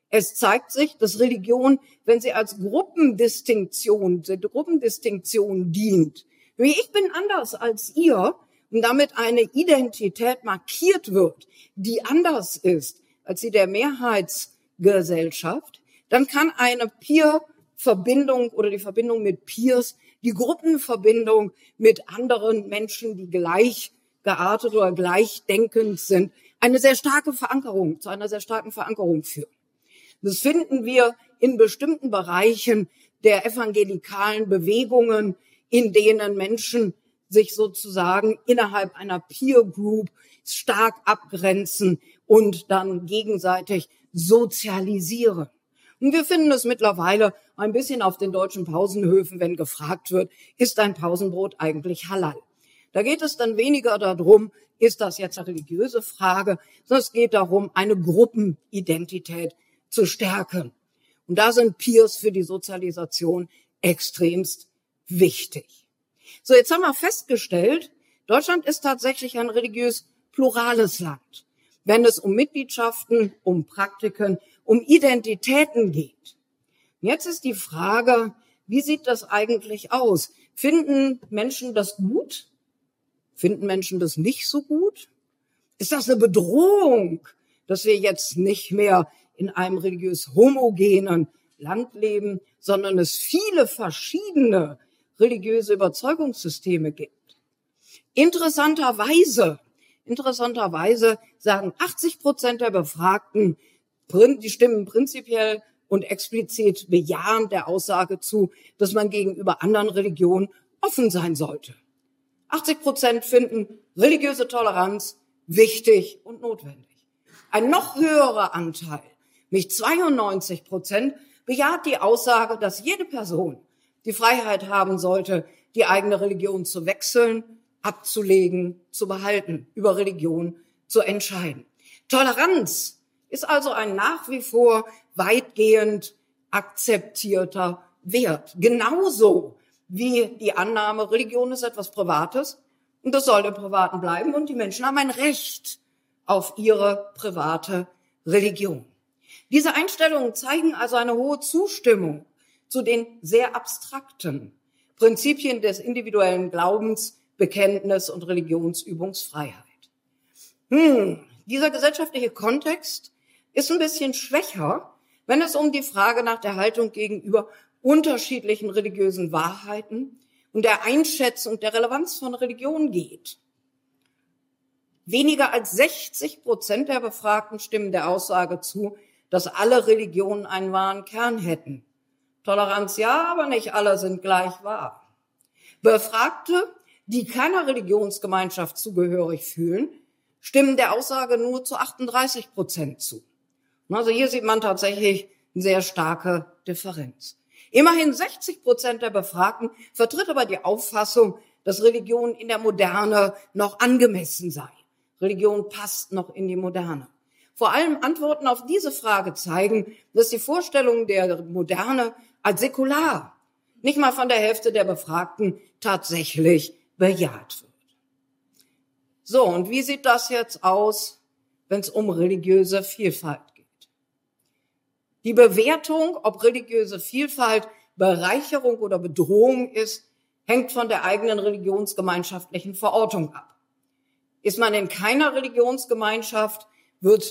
Es zeigt sich, dass Religion, wenn sie als Gruppendistinktion dient, wie ich bin anders als ihr, und damit eine Identität markiert wird, die anders ist als die der Mehrheitsgesellschaft, dann kann eine Peer-Verbindung oder die Verbindung mit Peers, die Gruppenverbindung mit anderen Menschen, die gleich geartet oder gleichdenkend sind, zu einer sehr starken Verankerung führen. Das finden wir in bestimmten Bereichen der evangelikalen Bewegungen, in denen Menschen sich sozusagen innerhalb einer Peer Group stark abgrenzen und dann gegenseitig sozialisieren. Und wir finden es mittlerweile ein bisschen auf den deutschen Pausenhöfen, wenn gefragt wird, ist ein Pausenbrot eigentlich halal? Da geht es dann weniger darum, ist das jetzt eine religiöse Frage, sondern es geht darum, eine Gruppenidentität zu stärken. Und da sind Peers für die Sozialisation extremst wichtig. So, jetzt haben wir festgestellt, Deutschland ist tatsächlich ein religiös plurales Land, wenn es um Mitgliedschaften, um Praktiken, um Identitäten geht. Jetzt ist die Frage, wie sieht das eigentlich aus? Finden Menschen das gut? Finden Menschen das nicht so gut? Ist das eine Bedrohung, dass wir jetzt nicht mehr in einem religiös homogenen Land leben, sondern es viele verschiedene religiöse Überzeugungssysteme gibt? Interessanterweise sagen 80% der Befragten, die stimmen prinzipiell und explizit bejahend der Aussage zu, dass man gegenüber anderen Religionen offen sein sollte. 80% finden religiöse Toleranz wichtig und notwendig. Ein noch höherer Anteil, nämlich 92%, bejaht die Aussage, dass jede Person die Freiheit haben sollte, die eigene Religion zu wechseln, abzulegen, zu behalten, über Religion zu entscheiden. Toleranz ist also ein nach wie vor weitgehend akzeptierter Wert. Genauso wie die Annahme, Religion ist etwas Privates und das soll im Privaten bleiben und die Menschen haben ein Recht auf ihre private Religion. Diese Einstellungen zeigen also eine hohe Zustimmung zu den sehr abstrakten Prinzipien des individuellen Glaubens, Bekenntnis und Religionsübungsfreiheit. Dieser gesellschaftliche Kontext ist ein bisschen schwächer, wenn es um die Frage nach der Haltung gegenüber unterschiedlichen religiösen Wahrheiten und der Einschätzung der Relevanz von Religion geht. Weniger als 60% der Befragten stimmen der Aussage zu, dass alle Religionen einen wahren Kern hätten. Toleranz ja, aber nicht alle sind gleich wahr. Befragte, die keiner Religionsgemeinschaft zugehörig fühlen, stimmen der Aussage nur zu 38% zu. Also hier sieht man tatsächlich eine sehr starke Differenz. Immerhin 60% der Befragten vertritt aber die Auffassung, dass Religion in der Moderne noch angemessen sei. Religion passt noch in die Moderne. Vor allem Antworten auf diese Frage zeigen, dass die Vorstellung der Moderne als säkular nicht mal von der Hälfte der Befragten tatsächlich bejaht wird. So, und wie sieht das jetzt aus, wenn es um religiöse Vielfalt geht? Die Bewertung, ob religiöse Vielfalt Bereicherung oder Bedrohung ist, hängt von der eigenen religionsgemeinschaftlichen Verortung ab. Ist man in keiner Religionsgemeinschaft, ist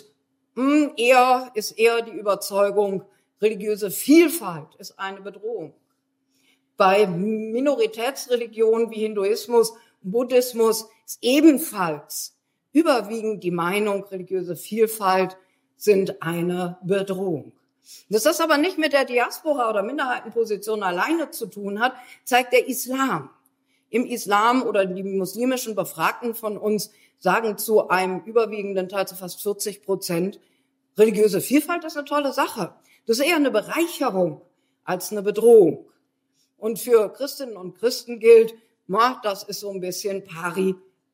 eher die Überzeugung, religiöse Vielfalt ist eine Bedrohung. Bei Minoritätsreligionen wie Hinduismus und Buddhismus ist ebenfalls überwiegend die Meinung, religiöse Vielfalt sind eine Bedrohung. Dass das aber nicht mit der Diaspora oder Minderheitenposition alleine zu tun hat, zeigt der Islam. Im Islam oder die muslimischen Befragten von uns sagen zu einem überwiegenden Teil, zu fast 40%, religiöse Vielfalt ist eine tolle Sache. Das ist eher eine Bereicherung als eine Bedrohung. Und für Christinnen und Christen gilt, das ist so ein bisschen pari.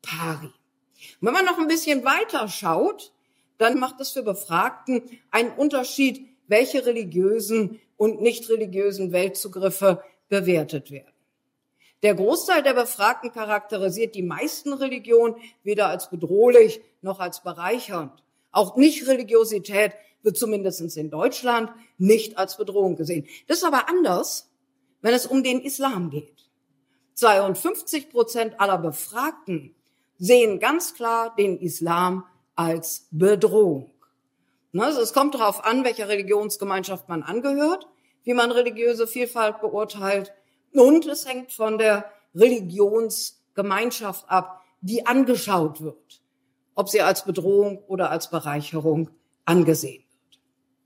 Wenn man noch ein bisschen weiter schaut, dann macht es für Befragten einen Unterschied, welche religiösen und nicht religiösen Weltzugriffe bewertet werden. Der Großteil der Befragten charakterisiert die meisten Religionen weder als bedrohlich noch als bereichernd. Auch Nicht-Religiosität wird zumindest in Deutschland nicht als Bedrohung gesehen. Das ist aber anders, wenn es um den Islam geht. 52% aller Befragten sehen ganz klar den Islam als Bedrohung. Also es kommt darauf an, welcher Religionsgemeinschaft man angehört, wie man religiöse Vielfalt beurteilt, und es hängt von der Religionsgemeinschaft ab, die angeschaut wird, ob sie als Bedrohung oder als Bereicherung angesehen wird.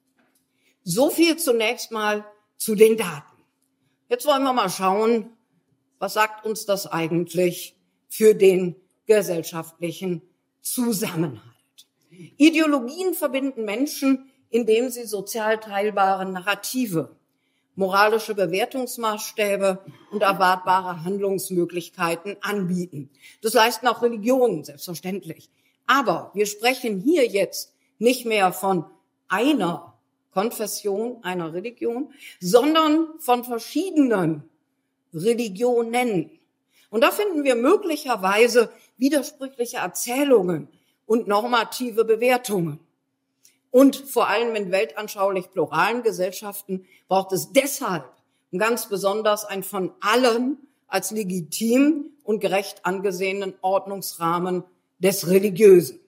So viel zunächst mal zu den Daten. Jetzt wollen wir mal schauen, was sagt uns das eigentlich für den gesellschaftlichen Zusammenhalt. Ideologien verbinden Menschen, indem sie sozial teilbare Narrative, moralische Bewertungsmaßstäbe und erwartbare Handlungsmöglichkeiten anbieten. Das leisten auch Religionen, selbstverständlich. Aber wir sprechen hier jetzt nicht mehr von einer Konfession, einer Religion, sondern von verschiedenen Religionen. Und da finden wir möglicherweise widersprüchliche Erzählungen und normative Bewertungen. Und vor allem in weltanschaulich pluralen Gesellschaften braucht es deshalb ganz besonders einen von allen als legitim und gerecht angesehenen Ordnungsrahmen des Religiösen,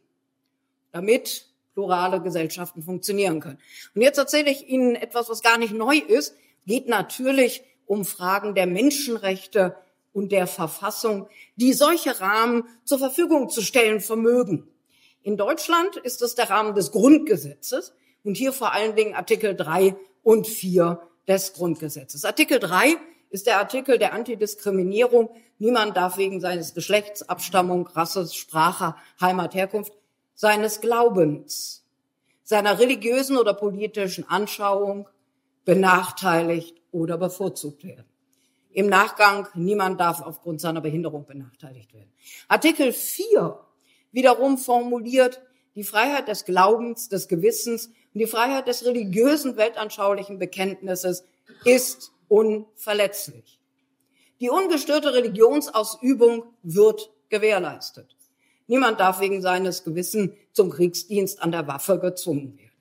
damit plurale Gesellschaften funktionieren können. Und jetzt erzähle ich Ihnen etwas, was gar nicht neu ist. Geht natürlich um Fragen der Menschenrechte und der Verfassung, die solche Rahmen zur Verfügung zu stellen vermögen. In Deutschland ist es der Rahmen des Grundgesetzes und hier vor allen Dingen Artikel 3 und 4 des Grundgesetzes. Artikel 3 ist der Artikel der Antidiskriminierung. Niemand darf wegen seines Geschlechts, Abstammung, Rasse, Sprache, Heimat, Herkunft, seines Glaubens, seiner religiösen oder politischen Anschauung benachteiligt oder bevorzugt werden. Im Nachgang, niemand darf aufgrund seiner Behinderung benachteiligt werden. Artikel 4 wiederum formuliert die Freiheit des Glaubens, des Gewissens und die Freiheit des religiösen, weltanschaulichen Bekenntnisses ist unverletzlich. Die ungestörte Religionsausübung wird gewährleistet. Niemand darf wegen seines Gewissens zum Kriegsdienst an der Waffe gezwungen werden.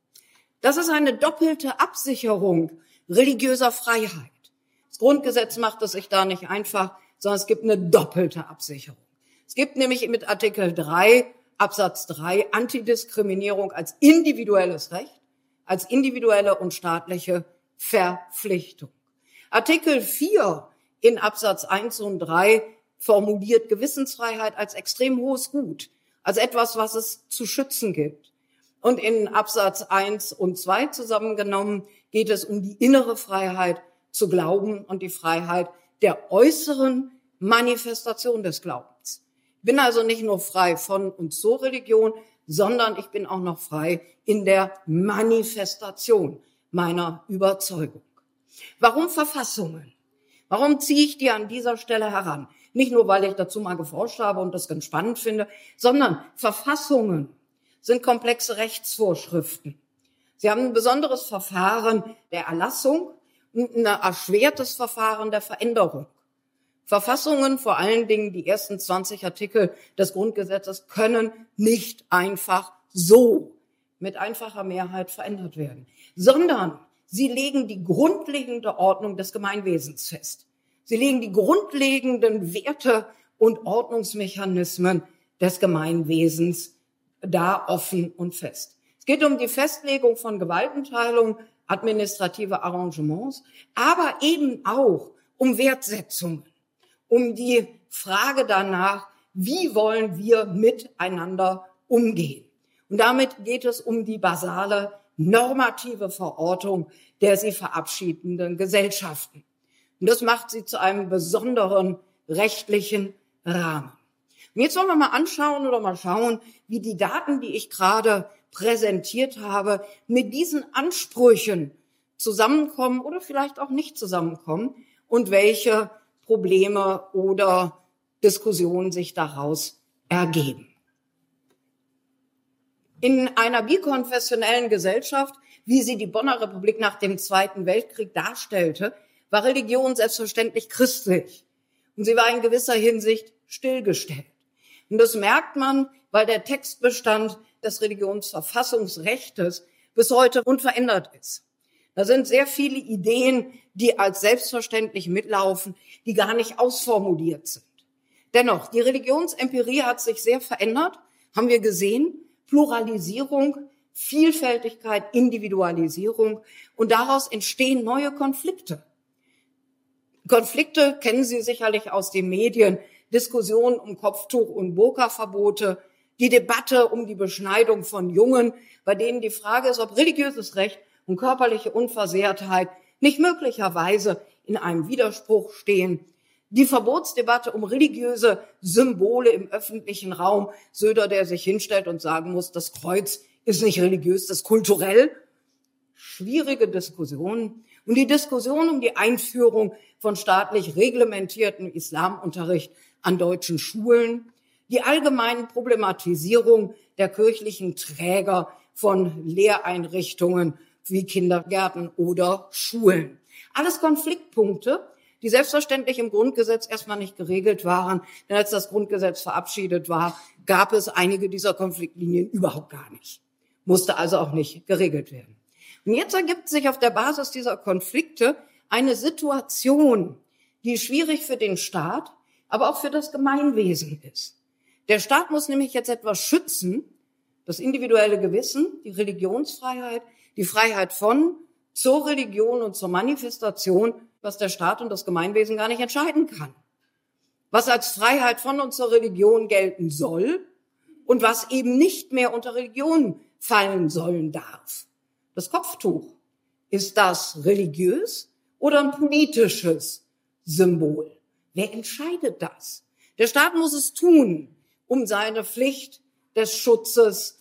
Das ist eine doppelte Absicherung religiöser Freiheit. Das Grundgesetz macht es sich da nicht einfach, sondern es gibt eine doppelte Absicherung. Es gibt nämlich mit Artikel 3, Absatz 3, Antidiskriminierung als individuelles Recht, als individuelle und staatliche Verpflichtung. Artikel 4 in Absatz 1 und 3 formuliert Gewissensfreiheit als extrem hohes Gut, als etwas, was es zu schützen gibt. Und in Absatz 1 und 2 zusammengenommen geht es um die innere Freiheit zu glauben und die Freiheit der äußeren Manifestation des Glaubens. Ich bin also nicht nur frei von und zur Religion, sondern ich bin auch noch frei in der Manifestation meiner Überzeugung. Warum Verfassungen? Warum ziehe ich die an dieser Stelle heran? Nicht nur, weil ich dazu mal geforscht habe und das ganz spannend finde, sondern Verfassungen sind komplexe Rechtsvorschriften. Sie haben ein besonderes Verfahren der Erlassung und ein erschwertes Verfahren der Veränderung. Verfassungen, vor allen Dingen die ersten 20 Artikel des Grundgesetzes, können nicht einfach so mit einfacher Mehrheit verändert werden, sondern sie legen die grundlegende Ordnung des Gemeinwesens fest. Sie legen die grundlegenden Werte und Ordnungsmechanismen des Gemeinwesens da offen und fest. Es geht um die Festlegung von Gewaltenteilung, administrative Arrangements, aber eben auch um Wertsetzungen, um die Frage danach, wie wollen wir miteinander umgehen. Und damit geht es um die basale normative Verortung der sie verabschiedenden Gesellschaften. Und das macht sie zu einem besonderen rechtlichen Rahmen. Und jetzt wollen wir mal schauen, wie die Daten, die ich gerade präsentiert habe, mit diesen Ansprüchen zusammenkommen oder vielleicht auch nicht zusammenkommen und welche Probleme oder Diskussionen sich daraus ergeben. In einer bikonfessionellen Gesellschaft, wie sie die Bonner Republik nach dem Zweiten Weltkrieg darstellte, war Religion selbstverständlich christlich. Und sie war in gewisser Hinsicht stillgestellt. Und das merkt man, weil der Textbestand des Religionsverfassungsrechtes bis heute unverändert ist. Da sind sehr viele Ideen, die als selbstverständlich mitlaufen, die gar nicht ausformuliert sind. Dennoch, die Religionsempirie hat sich sehr verändert, haben wir gesehen. Pluralisierung, Vielfältigkeit, Individualisierung und daraus entstehen neue Konflikte. Konflikte kennen Sie sicherlich aus den Medien, Diskussionen um Kopftuch- und Burka-Verbote, die Debatte um die Beschneidung von Jungen, bei denen die Frage ist, ob religiöses Recht und körperliche Unversehrtheit nicht möglicherweise in einem Widerspruch stehen. Die Verbotsdebatte um religiöse Symbole im öffentlichen Raum. Söder, der sich hinstellt und sagen muss, das Kreuz ist nicht religiös, das ist kulturell. Schwierige Diskussionen. Und die Diskussion um die Einführung von staatlich reglementiertem Islamunterricht an deutschen Schulen. Die allgemeine Problematisierung der kirchlichen Träger von Lehreinrichtungen wie Kindergärten oder Schulen. Alles Konfliktpunkte, die selbstverständlich im Grundgesetz erstmal nicht geregelt waren. Denn als das Grundgesetz verabschiedet war, gab es einige dieser Konfliktlinien überhaupt gar nicht. Musste also auch nicht geregelt werden. Und jetzt ergibt sich auf der Basis dieser Konflikte eine Situation, die schwierig für den Staat, aber auch für das Gemeinwesen ist. Der Staat muss nämlich jetzt etwas schützen, das individuelle Gewissen, die Religionsfreiheit, die Freiheit von, zur Religion und zur Manifestation, was der Staat und das Gemeinwesen gar nicht entscheiden kann. Was als Freiheit von und zur Religion gelten soll und was eben nicht mehr unter Religion fallen sollen darf. Das Kopftuch, ist das religiös oder ein politisches Symbol? Wer entscheidet das? Der Staat muss es tun, um seine Pflicht des Schutzes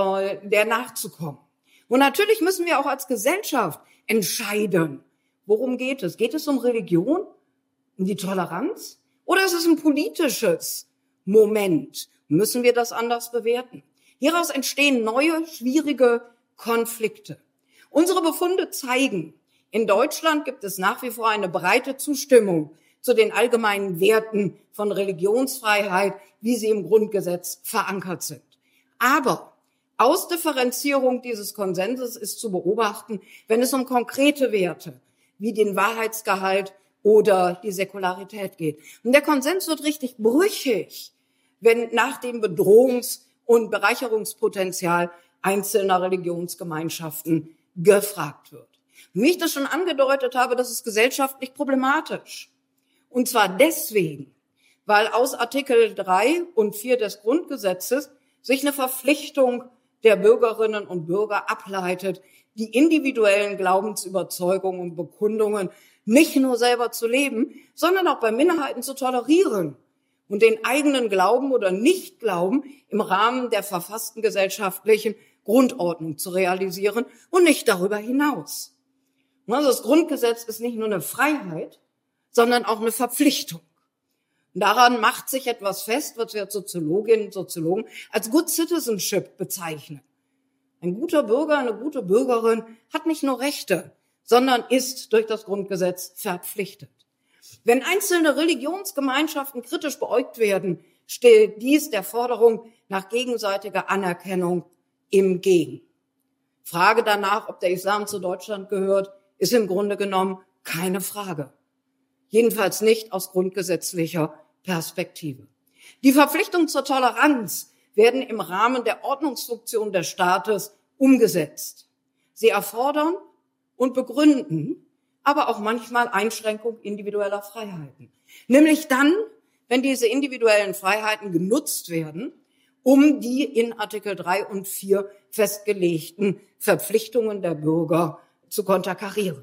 der nachzukommen. Und natürlich müssen wir auch als Gesellschaft entscheiden, worum geht es? Geht es um Religion, um die Toleranz oder ist es ein politisches Moment? Müssen wir das anders bewerten? Hieraus entstehen neue, schwierige Konflikte. Unsere Befunde zeigen, in Deutschland gibt es nach wie vor eine breite Zustimmung zu den allgemeinen Werten von Religionsfreiheit, wie sie im Grundgesetz verankert sind. Aber Ausdifferenzierung dieses Konsenses ist zu beobachten, wenn es um konkrete Werte wie den Wahrheitsgehalt oder die Säkularität geht. Und der Konsens wird richtig brüchig, wenn nach dem Bedrohungs- und Bereicherungspotenzial einzelner Religionsgemeinschaften gefragt wird. Wie ich das schon angedeutet habe, das ist gesellschaftlich problematisch. Und zwar deswegen, weil aus Artikel 3 und 4 des Grundgesetzes sich eine Verpflichtung der Bürgerinnen und Bürger ableitet, die individuellen Glaubensüberzeugungen und Bekundungen nicht nur selber zu leben, sondern auch bei Minderheiten zu tolerieren und den eigenen Glauben oder Nichtglauben im Rahmen der verfassten gesellschaftlichen Grundordnung zu realisieren und nicht darüber hinaus. Also das Grundgesetz ist nicht nur eine Freiheit, sondern auch eine Verpflichtung. Und daran macht sich etwas fest, was wir Soziologinnen und Soziologen als Good Citizenship bezeichnen. Ein guter Bürger, eine gute Bürgerin hat nicht nur Rechte, sondern ist durch das Grundgesetz verpflichtet. Wenn einzelne Religionsgemeinschaften kritisch beäugt werden, steht dies der Forderung nach gegenseitiger Anerkennung im Gegen. Frage danach, ob der Islam zu Deutschland gehört, ist im Grunde genommen keine Frage. Jedenfalls nicht aus grundgesetzlicher Perspektive. Die Verpflichtungen zur Toleranz werden im Rahmen der Ordnungsfunktion des Staates umgesetzt. Sie erfordern und begründen aber auch manchmal Einschränkung individueller Freiheiten. Nämlich dann, wenn diese individuellen Freiheiten genutzt werden, um die in Artikel 3 und 4 festgelegten Verpflichtungen der Bürger zu konterkarieren.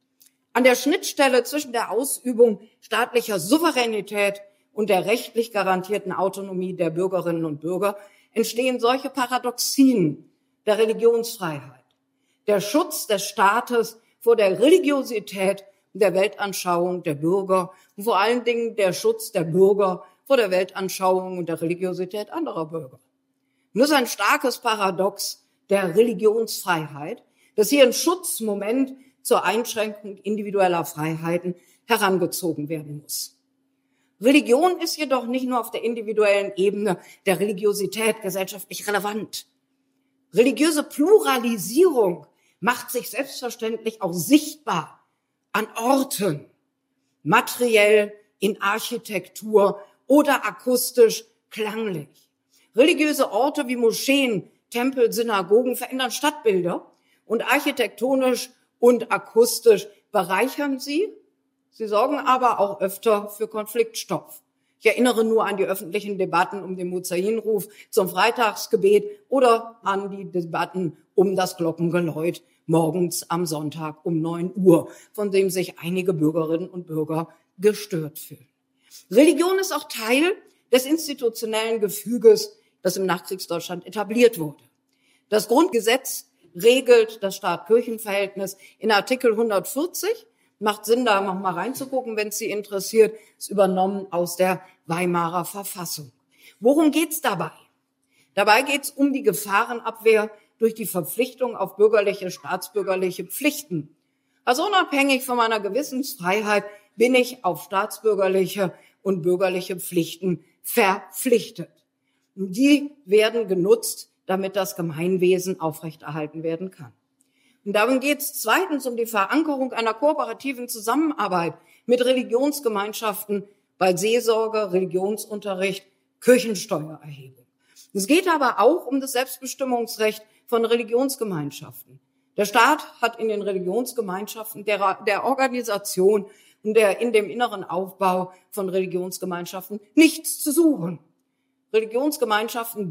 An der Schnittstelle zwischen der Ausübung staatlicher Souveränität und der rechtlich garantierten Autonomie der Bürgerinnen und Bürger entstehen solche Paradoxien der Religionsfreiheit. Der Schutz des Staates vor der Religiosität und der Weltanschauung der Bürger und vor allen Dingen der Schutz der Bürger vor der Weltanschauung und der Religiosität anderer Bürger. Und das ist ein starkes Paradox der Religionsfreiheit, dass hier ein Schutzmoment zur Einschränkung individueller Freiheiten herangezogen werden muss. Religion ist jedoch nicht nur auf der individuellen Ebene der Religiosität gesellschaftlich relevant. Religiöse Pluralisierung macht sich selbstverständlich auch sichtbar an Orten, materiell, in Architektur oder akustisch, klanglich. Religiöse Orte wie Moscheen, Tempel, Synagogen verändern Stadtbilder und architektonisch und akustisch bereichern sie. Sie sorgen aber auch öfter für Konfliktstoff. Ich erinnere nur an die öffentlichen Debatten um den Muezzinruf zum Freitagsgebet oder an die Debatten um das Glockengeläut morgens am Sonntag um 9 Uhr, von dem sich einige Bürgerinnen und Bürger gestört fühlen. Religion ist auch Teil des institutionellen Gefüges, das im Nachkriegsdeutschland etabliert wurde. Das Grundgesetz regelt das Staat-Kirchen-Verhältnis in Artikel 140. Macht Sinn, da noch mal reinzugucken, wenn es Sie interessiert. Ist übernommen aus der Weimarer Verfassung. Worum geht's dabei? Dabei geht's um die Gefahrenabwehr durch die Verpflichtung auf bürgerliche, staatsbürgerliche Pflichten. Also unabhängig von meiner Gewissensfreiheit bin ich auf staatsbürgerliche und bürgerliche Pflichten verpflichtet. Die werden genutzt, damit das Gemeinwesen aufrechterhalten werden kann. Und darum geht es zweitens um die Verankerung einer kooperativen Zusammenarbeit mit Religionsgemeinschaften bei Seelsorge, Religionsunterricht, Kirchensteuererhebung. Es geht aber auch um das Selbstbestimmungsrecht von Religionsgemeinschaften. Der Staat hat in den Religionsgemeinschaften der Organisation und in dem inneren Aufbau von Religionsgemeinschaften nichts zu suchen. Religionsgemeinschaften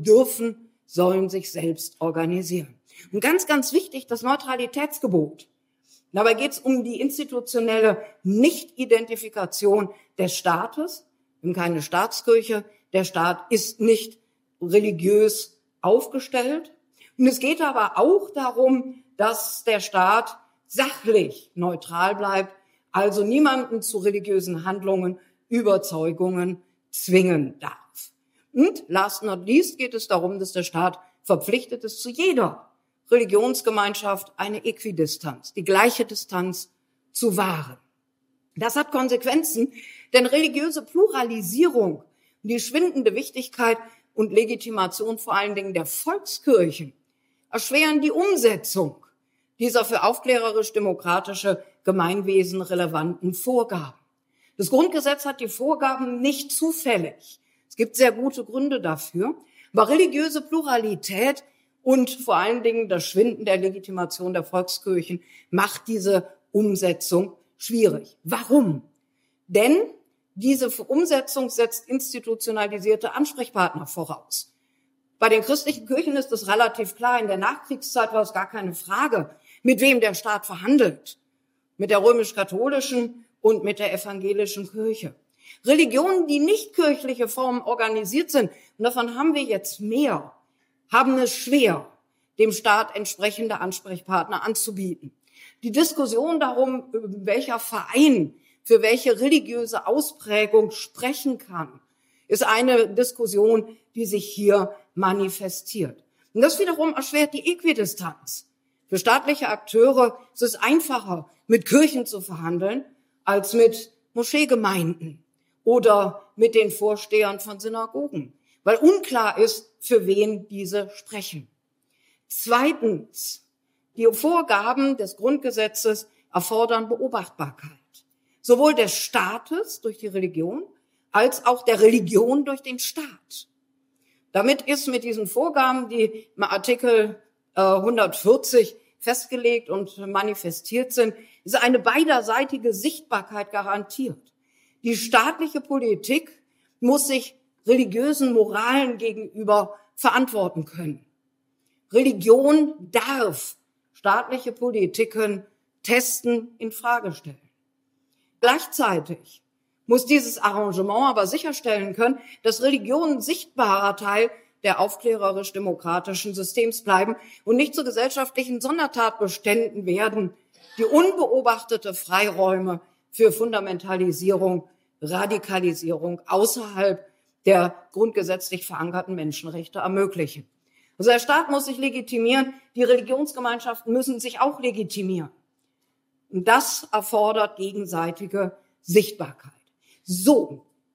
sollen sich selbst organisieren. Und ganz, ganz wichtig, das Neutralitätsgebot. Dabei geht es um die institutionelle Nicht-Identifikation des Staates. Wir haben keine Staatskirche. Der Staat ist nicht religiös aufgestellt. Und es geht aber auch darum, dass der Staat sachlich neutral bleibt, also niemanden zu religiösen Handlungen, Überzeugungen zwingen darf. Und last not least geht es darum, dass der Staat verpflichtet ist, zu jeder Religionsgemeinschaft eine Äquidistanz, die gleiche Distanz zu wahren. Das hat Konsequenzen, denn religiöse Pluralisierung und die schwindende Wichtigkeit und Legitimation vor allen Dingen der Volkskirchen erschweren die Umsetzung dieser für aufklärerisch-demokratische Gemeinwesen relevanten Vorgaben. Das Grundgesetz hat die Vorgaben nicht zufällig. Es gibt sehr gute Gründe dafür, aber religiöse Pluralität und vor allen Dingen das Schwinden der Legitimation der Volkskirchen macht diese Umsetzung schwierig. Warum? Denn diese Umsetzung setzt institutionalisierte Ansprechpartner voraus. Bei den christlichen Kirchen ist es relativ klar, in der Nachkriegszeit war es gar keine Frage, mit wem der Staat verhandelt. Mit der römisch-katholischen und mit der evangelischen Kirche. Religionen, die nicht kirchliche Formen organisiert sind, und davon haben wir jetzt mehr, haben es schwer, dem Staat entsprechende Ansprechpartner anzubieten. Die Diskussion darum, welcher Verein für welche religiöse Ausprägung sprechen kann, ist eine Diskussion, die sich hier manifestiert. Und das wiederum erschwert die Äquidistanz. Für staatliche Akteure ist es einfacher, mit Kirchen zu verhandeln, als mit Moscheegemeinden oder mit den Vorstehern von Synagogen, weil unklar ist, für wen diese sprechen. Zweitens, die Vorgaben des Grundgesetzes erfordern Beobachtbarkeit, sowohl des Staates durch die Religion als auch der Religion durch den Staat. Damit ist mit diesen Vorgaben, die im Artikel 140 festgelegt und manifestiert sind, ist eine beiderseitige Sichtbarkeit garantiert. Die staatliche Politik muss sich religiösen Moralen gegenüber verantworten können. Religion darf staatliche Politiken testen, in Frage stellen. Gleichzeitig muss dieses Arrangement aber sicherstellen können, dass Religionen sichtbarer Teil der aufklärerisch-demokratischen Systems bleiben und nicht zu gesellschaftlichen Sondertatbeständen werden, die unbeobachtete Freiräume für Fundamentalisierung, Radikalisierung außerhalb der grundgesetzlich verankerten Menschenrechte ermöglichen. Also der Staat muss sich legitimieren, die Religionsgemeinschaften müssen sich auch legitimieren. Und das erfordert gegenseitige Sichtbarkeit. So,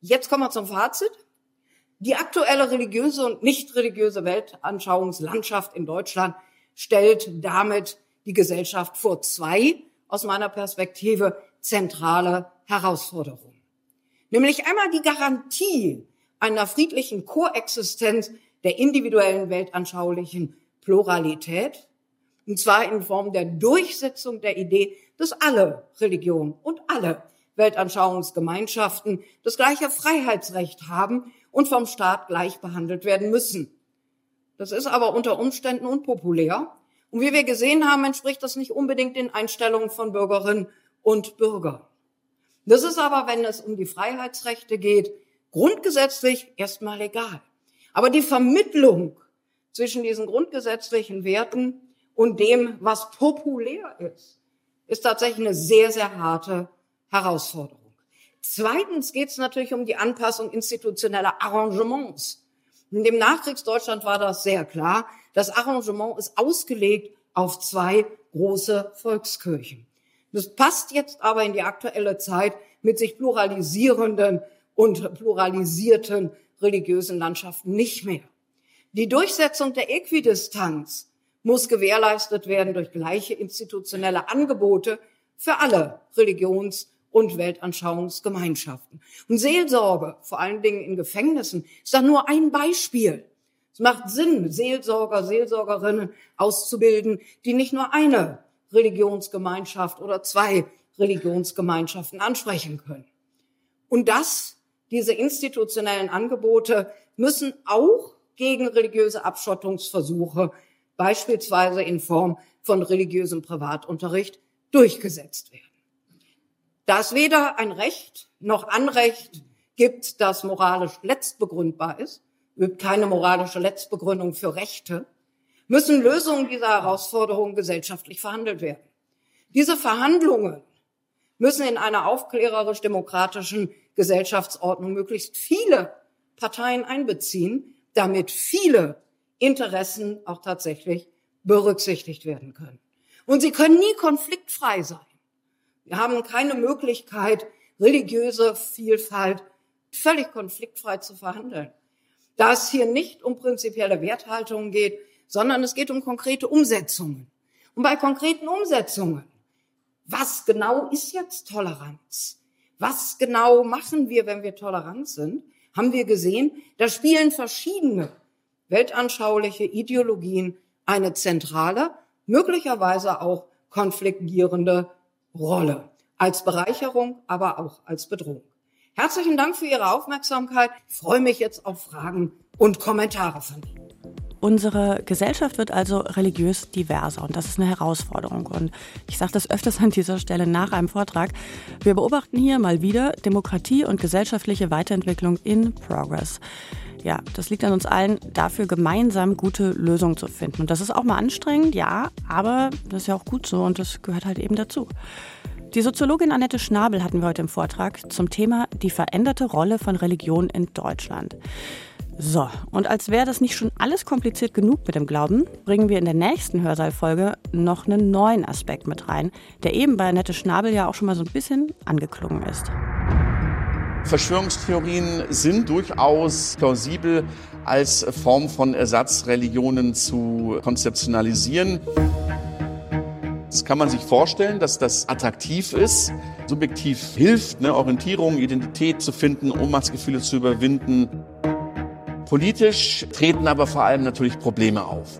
Jetzt kommen wir zum Fazit. Die aktuelle religiöse und nicht religiöse Weltanschauungslandschaft in Deutschland stellt damit die Gesellschaft vor 2, aus meiner Perspektive, zentrale Herausforderungen. Nämlich einmal die Garantie einer friedlichen Koexistenz der individuellen weltanschaulichen Pluralität, und zwar in Form der Durchsetzung der Idee, dass alle Religionen und alle Weltanschauungsgemeinschaften das gleiche Freiheitsrecht haben und vom Staat gleich behandelt werden müssen. Das ist aber unter Umständen unpopulär. Und wie wir gesehen haben, entspricht das nicht unbedingt den Einstellungen von Bürgerinnen und Bürgern. Das ist aber, wenn es um die Freiheitsrechte geht, grundgesetzlich erstmal egal. Aber die Vermittlung zwischen diesen grundgesetzlichen Werten und dem, was populär ist tatsächlich eine sehr, sehr harte Herausforderung. Zweitens geht es natürlich um die Anpassung institutioneller Arrangements. In dem Nachkriegsdeutschland war das sehr klar. Das Arrangement ist ausgelegt auf 2 große Volkskirchen. Das passt jetzt aber in die aktuelle Zeit mit sich pluralisierenden und pluralisierten religiösen Landschaften nicht mehr. Die Durchsetzung der Äquidistanz muss gewährleistet werden durch gleiche institutionelle Angebote für alle Religions- und Weltanschauungsgemeinschaften. Und Seelsorge, vor allen Dingen in Gefängnissen, ist da nur ein Beispiel. Es macht Sinn, Seelsorger, Seelsorgerinnen auszubilden, die nicht nur eine Religionsgemeinschaft oder 2 Religionsgemeinschaften ansprechen können. Und diese institutionellen Angebote müssen auch gegen religiöse Abschottungsversuche, beispielsweise in Form von religiösem Privatunterricht, durchgesetzt werden. Da es weder ein Recht noch Anrecht gibt, das moralisch letztbegründbar ist, gibt keine moralische Letztbegründung für Rechte, müssen Lösungen dieser Herausforderungen gesellschaftlich verhandelt werden. Diese Verhandlungen müssen in einer aufklärerisch-demokratischen Gesellschaftsordnung möglichst viele Parteien einbeziehen, damit viele Interessen auch tatsächlich berücksichtigt werden können. Und sie können nie konfliktfrei sein. Wir haben keine Möglichkeit, religiöse Vielfalt völlig konfliktfrei zu verhandeln. Da es hier nicht um prinzipielle Werthaltungen geht, sondern es geht um konkrete Umsetzungen. Und bei konkreten Umsetzungen, was genau ist jetzt Toleranz? Was genau machen wir, wenn wir tolerant sind? Haben wir gesehen, da spielen verschiedene weltanschauliche Ideologien eine zentrale, möglicherweise auch konfliktierende Rolle. Als Bereicherung, aber auch als Bedrohung. Herzlichen Dank für Ihre Aufmerksamkeit. Ich freue mich jetzt auf Fragen und Kommentare von Ihnen. Unsere Gesellschaft wird also religiös diverser und das ist eine Herausforderung. Und ich sage das öfters an dieser Stelle nach einem Vortrag. Wir beobachten hier mal wieder Demokratie und gesellschaftliche Weiterentwicklung in Progress. Ja, das liegt an uns allen, dafür gemeinsam gute Lösungen zu finden. Und das ist auch mal anstrengend, ja, aber das ist ja auch gut so und das gehört halt eben dazu. Die Soziologin Annette Schnabel hatten wir heute im Vortrag zum Thema die veränderte Rolle von Religion in Deutschland. So, und als wäre das nicht schon alles kompliziert genug mit dem Glauben, bringen wir in der nächsten Hörsaalfolge noch einen neuen Aspekt mit rein, der eben bei Annette Schnabel ja auch schon mal so ein bisschen angeklungen ist. Verschwörungstheorien sind durchaus plausibel als Form von Ersatzreligionen zu konzeptionalisieren. Das kann man sich vorstellen, dass das attraktiv ist, subjektiv hilft, Orientierung, Identität zu finden, Ohnmachtsgefühle zu überwinden. Politisch treten aber vor allem natürlich Probleme auf.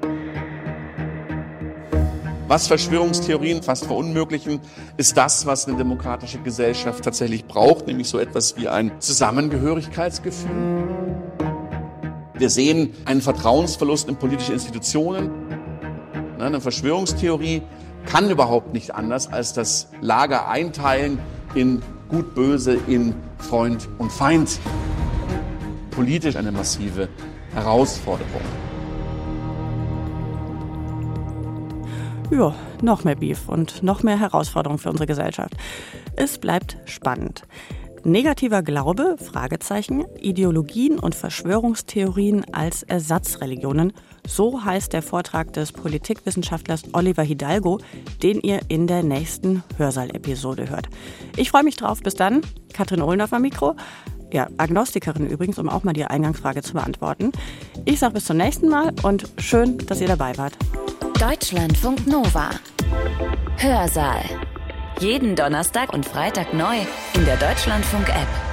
Was Verschwörungstheorien fast verunmöglichen, ist das, was eine demokratische Gesellschaft tatsächlich braucht, nämlich so etwas wie ein Zusammengehörigkeitsgefühl. Wir sehen einen Vertrauensverlust in politische Institutionen. Eine Verschwörungstheorie kann überhaupt nicht anders als das Lager einteilen in Gut, Böse, in Freund und Feind. Politisch eine massive Herausforderung. Ja, noch mehr Beef und noch mehr Herausforderungen für unsere Gesellschaft. Es bleibt spannend. Negativer Glaube, Fragezeichen, Ideologien und Verschwörungstheorien als Ersatzreligionen. So heißt der Vortrag des Politikwissenschaftlers Oliver Hidalgo, den ihr in der nächsten Hörsaal-Episode hört. Ich freue mich drauf. Bis dann. Katrin Ohlendorf am Mikro. Ja, Agnostikerin übrigens, um auch mal die Eingangsfrage zu beantworten. Ich sage bis zum nächsten Mal und schön, dass ihr dabei wart. Deutschlandfunk Nova. Hörsaal. Jeden Donnerstag und Freitag neu in der Deutschlandfunk-App.